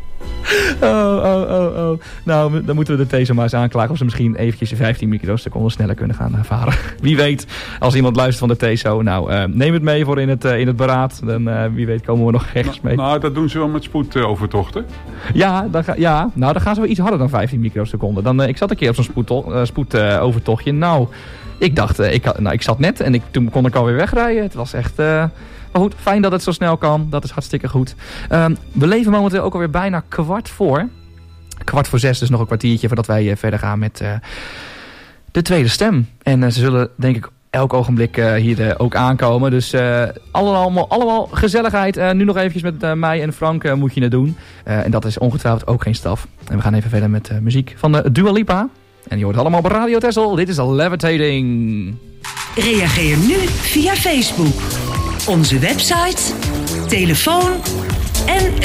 Oh. Nou, dan moeten we de TESO maar eens aanklagen of ze misschien eventjes 15 microseconden sneller kunnen gaan varen. Wie weet, als iemand luistert van de TESO, nou, neem het mee voor in het beraad. Dan wie weet komen we nog ergens mee. Nou, dat doen ze wel met spoedovertochten. Ja, dan gaan ze wel iets harder dan 15 microseconden. Ik zat een keer op zo'n spoedovertochtje. Nou, ik dacht, ik zat net en toen kon ik alweer wegrijden. Het was echt... Maar goed, fijn dat het zo snel kan. Dat is hartstikke goed. We leven momenteel ook alweer bijna 5:15. 5:45, dus nog een kwartiertje voordat wij verder gaan met de tweede stem. En ze zullen denk ik elk ogenblik hier ook aankomen. Dus allemaal gezelligheid. Nu nog eventjes met mij en Frank moet je het doen. En dat is ongetwijfeld ook geen straf. En we gaan even verder met muziek van Dua Lipa. En je hoort het allemaal op Radio Texel. Dit is Levitating. Reageer nu via Facebook. Onze website, telefoon en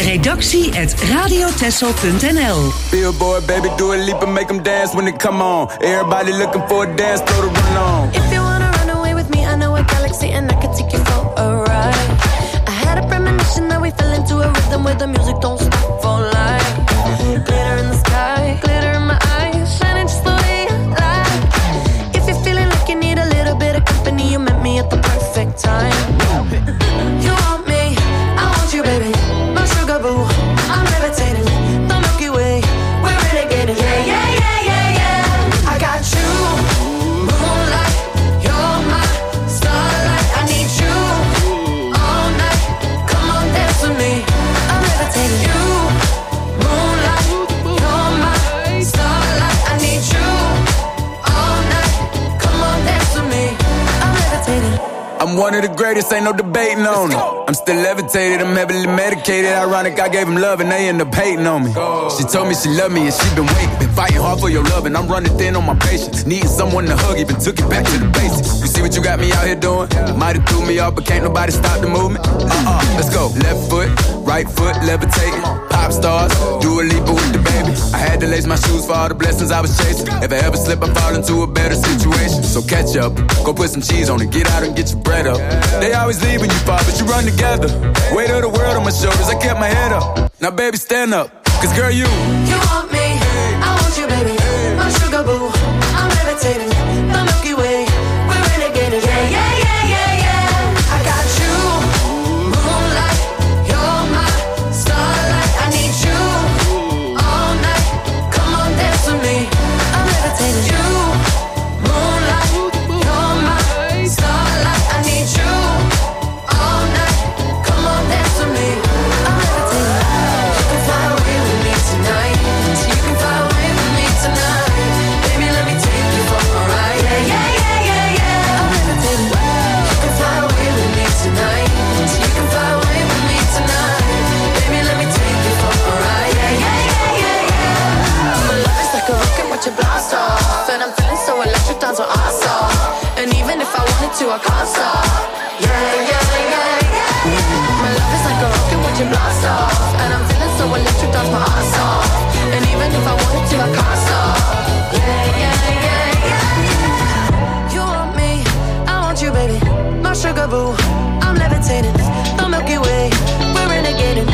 redactie@radiotessel.nl. Billboard, baby, do a leap and make them dance when it come on. Everybody looking for a dance, throw the run on. If you wanna run away with me, I know a galaxy and I can take you for a ride. I had a premonition that we fell into a rhythm where the music don't stop for life. Glitter in the sky, glitter in my eyes, shining just the way I like. If you're feeling like you need a little bit of company, you met me at the perfect time. You want me, I want you, baby. My sugar boo, I'm levitating. The Milky Way, we're renegading. Yeah. I got you, moonlight. You're my starlight. I need you all night. Come on, dance with me. I'm levitating. You, moonlight. You're my starlight. I need you all night. Come on, dance with me. I'm levitating. I'm one of the greatest, ain't no debating on it. I'm still levitated, I'm heavily medicated. Ironic, I gave him love and they end up hating on me. She told me she loved me and she been waiting. Been fighting hard for your love and I'm running thin on my patience. Needing someone to hug, even took it back to the basics. You see what you got me out here doing? Might have threw me off, but can't nobody stop the movement. Let's go. Left foot, right foot, levitating. pop stars. Do a leap with the baby. I had to lace my shoes for all the blessings I was chasing. If I ever slip, I fall into a better situation. So catch up, go put some cheese on it. Get out and get your bread up. They always leave when you fall, but you run together. Weight of the world on my shoulders, I kept my head up. Now baby, stand up, cause girl, you want me, I want you, baby. My sugar boo, I'm levitating. The Milky Way, we're renegading. Yeah, yeah, yeah, yeah, yeah. I got you, moonlight. You're my starlight. I need you all night. Come on, dance with me. I'm levitating. You, moonlight. You're my starlight. I need you all night. Come on, dance with me. I'm levitating. You can fly away with me tonight. So you can fly away with me tonight. Baby, let me take you for a ride. Yeah, yeah, yeah, yeah, yeah. I'm levitating. You can fly away with me tonight. So you can fly away with me tonight. Baby, let me take you for a ride. Yeah, yeah, yeah, yeah, yeah. My love is like a rocket, watch it blast off. And I'm feeling so electric, that's what I saw. And even if I wanted to, I can't stop. Yeah, yeah, yeah, yeah. My love is like a rocket, watch it blast off. And I'm feeling so electric, that's my ass off. And even if I wanted to, I can't stop. Yeah, yeah, yeah, yeah. You want me, I want you, baby. My sugar boo, I'm levitating. The Milky Way, we're renegading.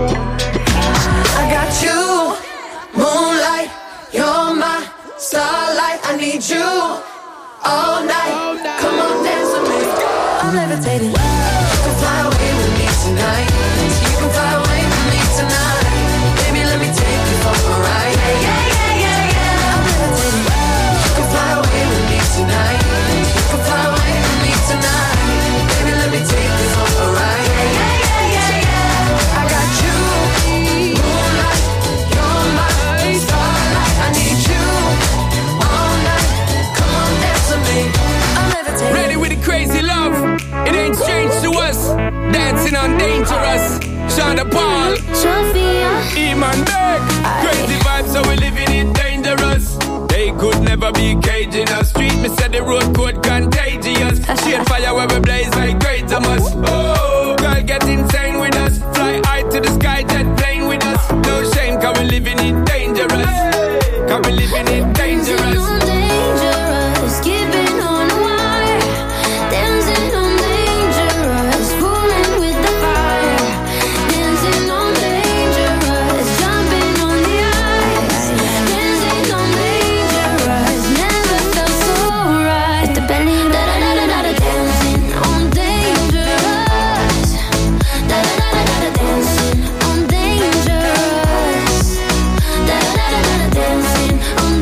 I got you, moonlight. You're my starlight. I need you all night. Come on, dance with me. I'm levitating. You can fly away with me tonight. You can fly away with me tonight. Baby, let me take you for a ride. Yeah, yeah, yeah, yeah, yeah. I'm levitating. You can fly away with me tonight. You can fly away with me tonight. Baby, let me take you for a ride. Yeah, yeah, yeah, yeah, yeah. I got you, moonlight. You're my starlight. I need you all night. Come on, dance with me. I'm levitating. Ready with the crazy love. It ain't strange to us. Dancing on Dangerous. Shonda Paul, Sophia, Iman Beck. Crazy vibes, so we living it dangerous. They could never be caging us. Street me said the road code contagious. Shade fire where we blaze like great Thomas. Oh, girl get insane with us. Fly high to the sky, jet plane with us. No shame, cause we living it dangerous. Cause we living it dangerous. dangerous, keeping on the wire, dancing on dangerous, fooling with the fire, dancing on dangerous, jumping on the ice, dancing on dangerous, never felt so right. It's the belly da da da da da, dancing on dangerous, da da da da da, dancing on dangerous, da da da da da, dancing on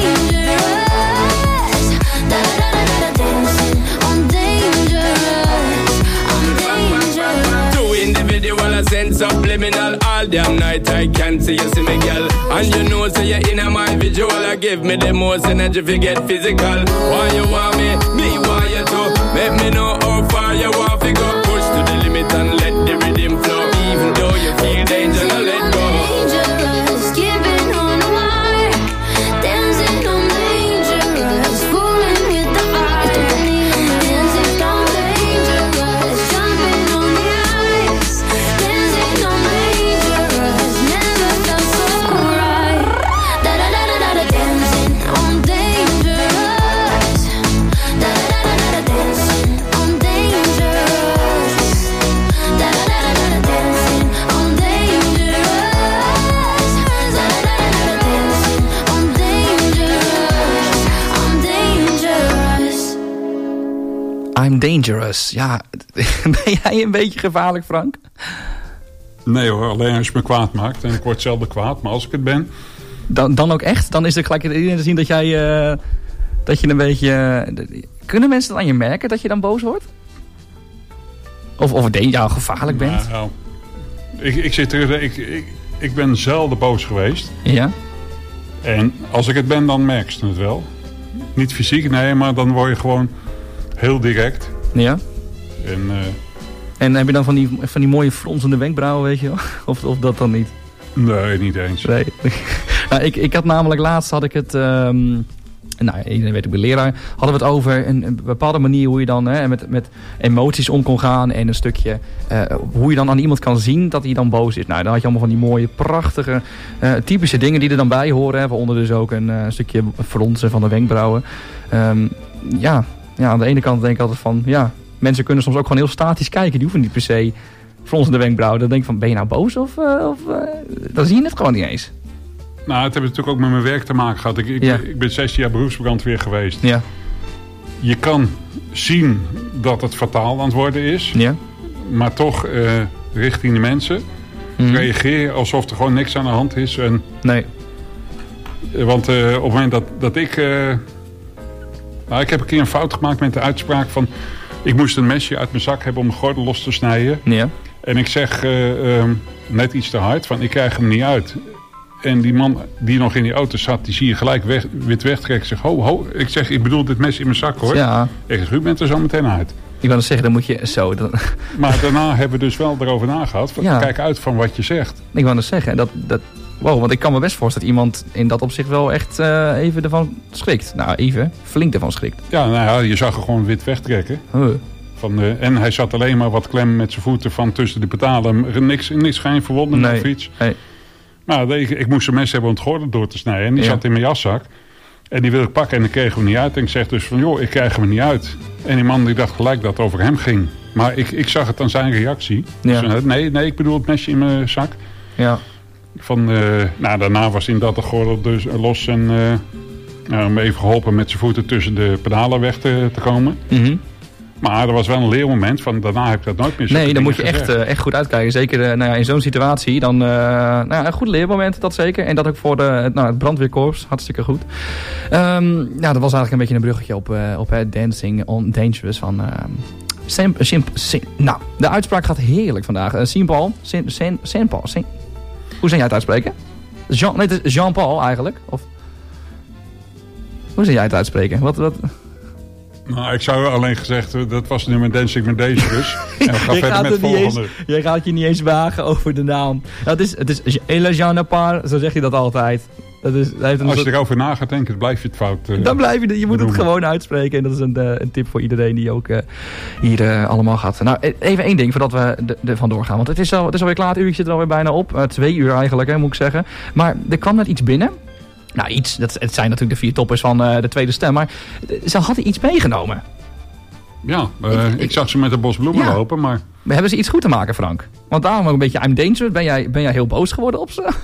dangerous, da da da da da, dancing on dangerous, on dangerous. Two individual a sense subliminal. All damn night I can't see you see me girl. And you know say you're in my visual. I give me the most energy if you get physical. Why you want me, me want you too. Make me know how far you want to go. Push to the limit and let the rhythm flow. Even though you feel danger, now let go. Dangerous, keeping on the wire, dancing on dangerous, fooling with the fire, dancing on dangerous, jumping on the ice, dancing on dangerous, never felt so right. Da da da da da, dancing on dangerous, da da da da da, dancing on dangerous, da da da da da, dancing on dangerous, da da da da da, dancing on dangerous, on dangerous. I'm Dangerous. Ja, ben jij een beetje gevaarlijk, Frank? Nee hoor, alleen als je me kwaad maakt. En ik word zelden kwaad, maar als ik het ben... Dan ook echt? Dan is er gelijk te zien dat jij... dat je een beetje... kunnen mensen dan aan je merken dat je dan boos wordt? Of ja, gevaarlijk bent? Nou, ik ben zelden boos geweest. Ja. En als ik het ben, dan merk je het wel. Niet fysiek, nee, maar dan word je gewoon heel direct. Ja. En heb je dan van die mooie fronsende wenkbrauwen, weet je wel? Of dat dan niet? Nee, niet eens. Nee. Nou, ik had namelijk laatst had ik het Nou, iedereen weet ook bij leraar. Hadden we het over een bepaalde manier hoe je dan met emoties om kon gaan. En een stukje hoe je dan aan iemand kan zien dat hij dan boos is. Nou, dan had je allemaal van die mooie, prachtige, typische dingen die er dan bij horen. Waaronder dus ook een stukje fronsen van de wenkbrauwen. Aan de ene kant denk ik altijd van, mensen kunnen soms ook gewoon heel statisch kijken. Die hoeven niet per se fronsende wenkbrauwen. Dan denk ik van, ben je nou boos? Of dan zie je het gewoon niet eens. Nou, het heeft natuurlijk ook met mijn werk te maken gehad. Ik ben 16 jaar beroepsbrandweer geweest. Ja. Je kan zien dat het fataal aan het worden is. Ja. Maar toch richting de mensen reageer alsof er gewoon niks aan de hand is. Nee. Want op het moment dat ik... ik heb een keer een fout gemaakt met de uitspraak van... Ik moest een mesje uit mijn zak hebben om mijn gordel los te snijden. Ja. En ik zeg net iets te hard van ik krijg hem niet uit. En die man die nog in die auto zat, die zie je gelijk wit wegtrekken. Ik zeg, ho. Ik zeg, ik bedoel dit mes in mijn zak, hoor. Ja. Ik zeg, u bent er zo meteen uit. Ik wou zeggen, dan moet je zo... Maar daarna hebben we dus wel erover nagehad. Kijk uit van wat je zegt. Ik wou zeggen, wow, want ik kan me best voorstellen dat iemand in dat opzicht wel echt even ervan schrikt. Nou, even flink ervan schrikt. Ja, je zag er gewoon wit wegtrekken. En hij zat alleen maar wat klem met zijn voeten van tussen de pedalen. Niks geen verwonding of iets. Nee. Nou, ik moest een mes hebben om het gordel door te snijden. En die zat in mijn jaszak. En die wilde ik pakken en ik kreeg hem niet uit. En ik zeg dus van, joh, ik krijg hem niet uit. En die man die dacht gelijk dat het over hem ging. Maar ik zag het aan zijn reactie. Ja. Dus, nee, ik bedoel het mesje in mijn zak. Ja. Daarna was inderdaad de gordel dus los. En hem even geholpen met zijn voeten tussen de pedalen weg te komen. Mm-hmm. Maar er was wel een leermoment van daarna heb ik dat nooit meer Nee, dan moet je echt goed uitkijken. Zeker in zo'n situatie. Dan een goed leermoment, dat zeker. En dat ook voor het brandweerkorps. Hartstikke goed. Dat was eigenlijk een beetje een bruggetje op Dancing on Dangerous van... de uitspraak gaat heerlijk vandaag. Saint-Paul. Hoe zijn jij het uitspreken? Het is Jean-Paul eigenlijk. Of... Hoe zijn jij het uitspreken? Wat? Nou, ik zou alleen gezegd, dat was nu met Dancing with Dangerous. En we gaan verder met het volgende. Jij gaat je niet eens wagen over de naam. Het is Ele Jean-Paul, zo zeg je dat altijd. Als je erover na gaat denken, blijf je het fout. Dan blijf je moet het gewoon uitspreken. En dat is een tip voor iedereen die ook hier allemaal gaat. Nou, even één ding voordat we er vandoor gaan. Want het is alweer klaar, het uurtje zit er alweer bijna op. 2 uur eigenlijk, moet ik zeggen. Maar er kwam net iets binnen. Nou, het zijn natuurlijk de 4 toppers van de tweede stem. Maar ze hadden iets meegenomen. Ja, ik zag ze met een bos bloemen lopen, maar... Hebben ze iets goed te maken, Frank? Want daarom ook een beetje I'm dangerous. Ben jij heel boos geworden op ze?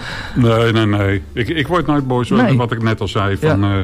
Nee. Ik word nooit boos, wat ik net al zei.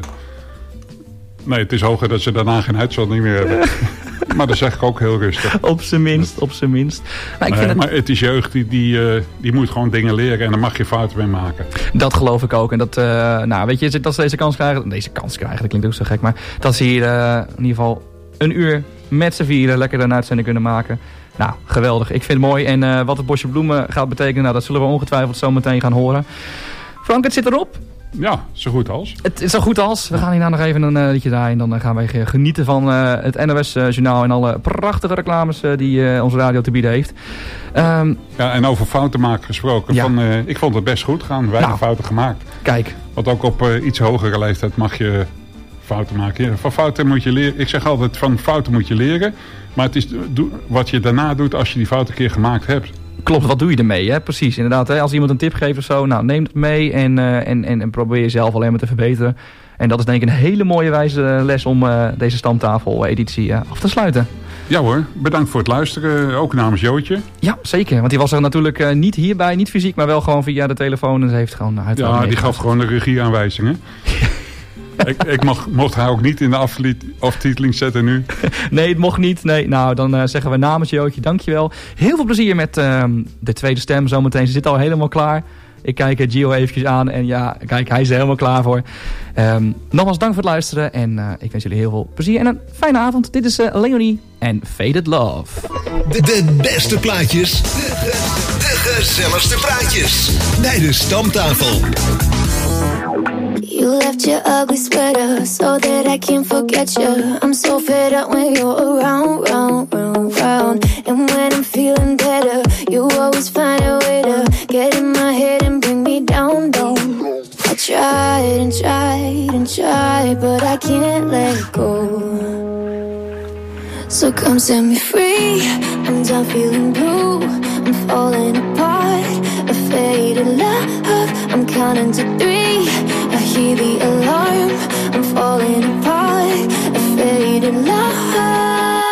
Nee, het is hoger dat ze daarna geen uitzondering meer hebben. Maar dat zeg ik ook heel rustig. Op zijn minst. Maar het is jeugd, die moet gewoon dingen leren. En daar mag je fouten mee maken. Dat geloof ik ook. En dat, weet je, dat ze deze kans krijgen. Deze kans krijgen, dat klinkt ook zo gek. Maar dat ze hier in ieder geval een uur met z'n vieren lekker een uitzending kunnen maken. Nou, geweldig. Ik vind het mooi. En wat het bosje bloemen gaat betekenen, dat zullen we ongetwijfeld zo meteen gaan horen. Frank, het zit erop. Ja, zo goed als. Het is zo goed als. We gaan hierna nog even een liedje draaien. En dan gaan wij genieten van het NOS-journaal en alle prachtige reclames die onze radio te bieden heeft. En over fouten maken gesproken. Ja. Ik vond het best goed gaan. Weinig fouten gemaakt. Kijk. Want ook op iets hogere leeftijd mag je fouten maken. Ja, van fouten moet je leren. Ik zeg altijd, van fouten moet je leren. Maar het is wat je daarna doet als je die fout een keer gemaakt hebt. Klopt, wat doe je ermee? Hè? Precies, inderdaad. Hè? Als iemand een tip geeft of zo, nou, neem het mee en probeer jezelf alleen maar te verbeteren. En dat is denk ik een hele mooie wijze les om deze stamtafel-editie af te sluiten. Ja hoor, bedankt voor het luisteren. Ook namens Jootje. Ja, zeker. Want die was er natuurlijk niet hierbij, niet fysiek, maar wel gewoon via de telefoon. En ze heeft gewoon die gaf gewoon de regieaanwijzingen. Ik mocht haar ook niet in de aftiteling zetten nu. Nee, het mocht niet. Nee, nou, dan zeggen we namens Jootje, dankjewel. Heel veel plezier met de tweede stem zometeen. Ze zit al helemaal klaar. Ik kijk Gio eventjes aan en ja, kijk, hij is er helemaal klaar voor. Nogmaals dank voor het luisteren en ik wens jullie heel veel plezier en een fijne avond. Dit is Leonie en Faded Love. De beste plaatjes, de gezelligste praatjes bij de Stamtafel. You left your ugly sweater so that I can't forget you. I'm so fed up when you're around, round, round, round. And when I'm feeling better, you always find a way to get in my head and bring me down, down. I tried and tried and tried, but I can't let go. So come set me free. I'm done feeling blue. I'm falling apart. A faded love. I'm counting to 3. I hear the alarm. I'm falling apart. A faded love.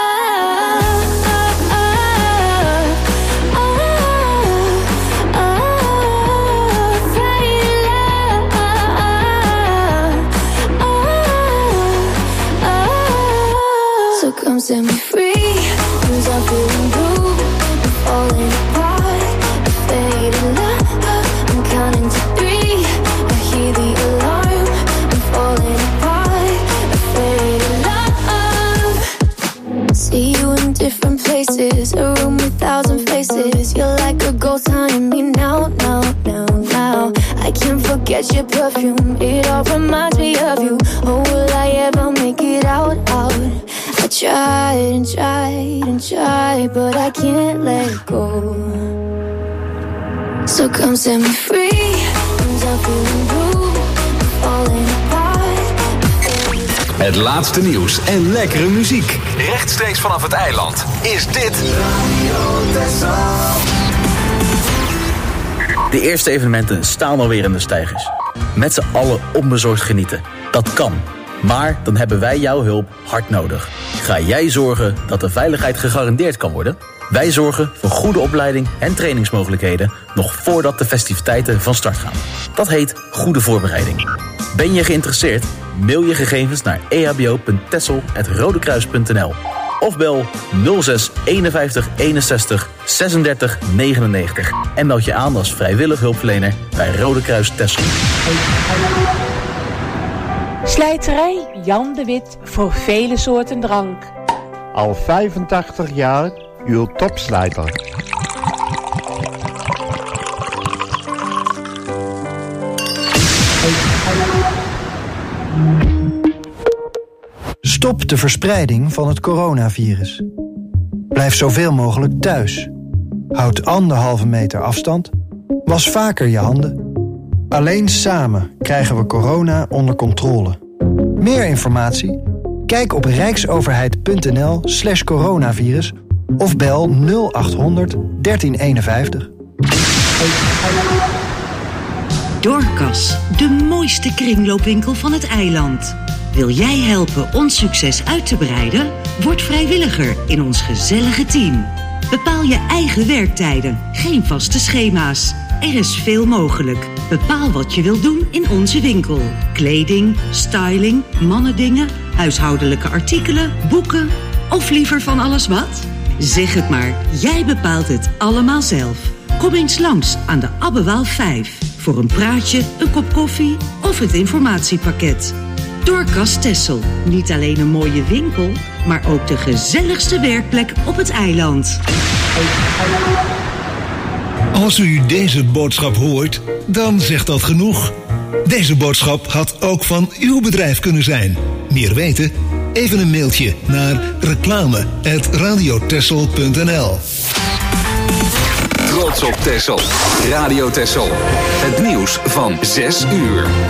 Come set me free. I'm done feeling blue. I'm falling apart. A faded love. I'm counting to 3. I hear the alarm. I'm falling apart. A faded love. See you in different places. A room with 1,000 faces. You're like a ghost haunting me now, now, now, now. I can't forget your perfume. It all reminds me of you. Oh, will I ever make it out, out? I tried and tried and tried, but I can't let go. So come set me free. I'm done feeling blue. I'm falling apart. Het laatste nieuws en lekkere muziek. Rechtstreeks vanaf het eiland is dit Radio Texel. De eerste evenementen staan alweer in de steigers. Met z'n allen onbezorgd genieten. Dat kan. Maar dan hebben wij jouw hulp hard nodig. Ga jij zorgen dat de veiligheid gegarandeerd kan worden? Wij zorgen voor goede opleiding en trainingsmogelijkheden nog voordat de festiviteiten van start gaan. Dat heet goede voorbereiding. Ben je geïnteresseerd? Mail je gegevens naar ehbo.tessel@rodekruis.nl of bel 06 51 61 36 99 en meld je aan als vrijwillig hulpverlener bij Rode Kruis Texel. Slijterij Jan de Wit voor vele soorten drank. Al 85 jaar uw topslijter. Stop de verspreiding van het coronavirus. Blijf zoveel mogelijk thuis. Houd 1,5 meter afstand. Was vaker je handen. Alleen samen krijgen we corona onder controle. Meer informatie? Kijk op rijksoverheid.nl/coronavirus of bel 0800 1351. Dorcas, de mooiste kringloopwinkel van het eiland. Wil jij helpen ons succes uit te breiden? Word vrijwilliger in ons gezellige team. Bepaal je eigen werktijden, geen vaste schema's. Er is veel mogelijk. Bepaal wat je wilt doen in onze winkel. Kleding, styling, mannendingen, huishoudelijke artikelen, boeken of liever van alles wat? Zeg het maar, jij bepaalt het allemaal zelf. Kom eens langs aan de Abbewaal 5 voor een praatje, een kop koffie of het informatiepakket. Dorcas Texel, niet alleen een mooie winkel, maar ook de gezelligste werkplek op het eiland. Als u deze boodschap hoort, dan zegt dat genoeg. Deze boodschap had ook van uw bedrijf kunnen zijn. Meer weten? Even een mailtje naar reclame@radiotexel.nl. Trots op Texel. Radio Texel. Het nieuws van 6 uur.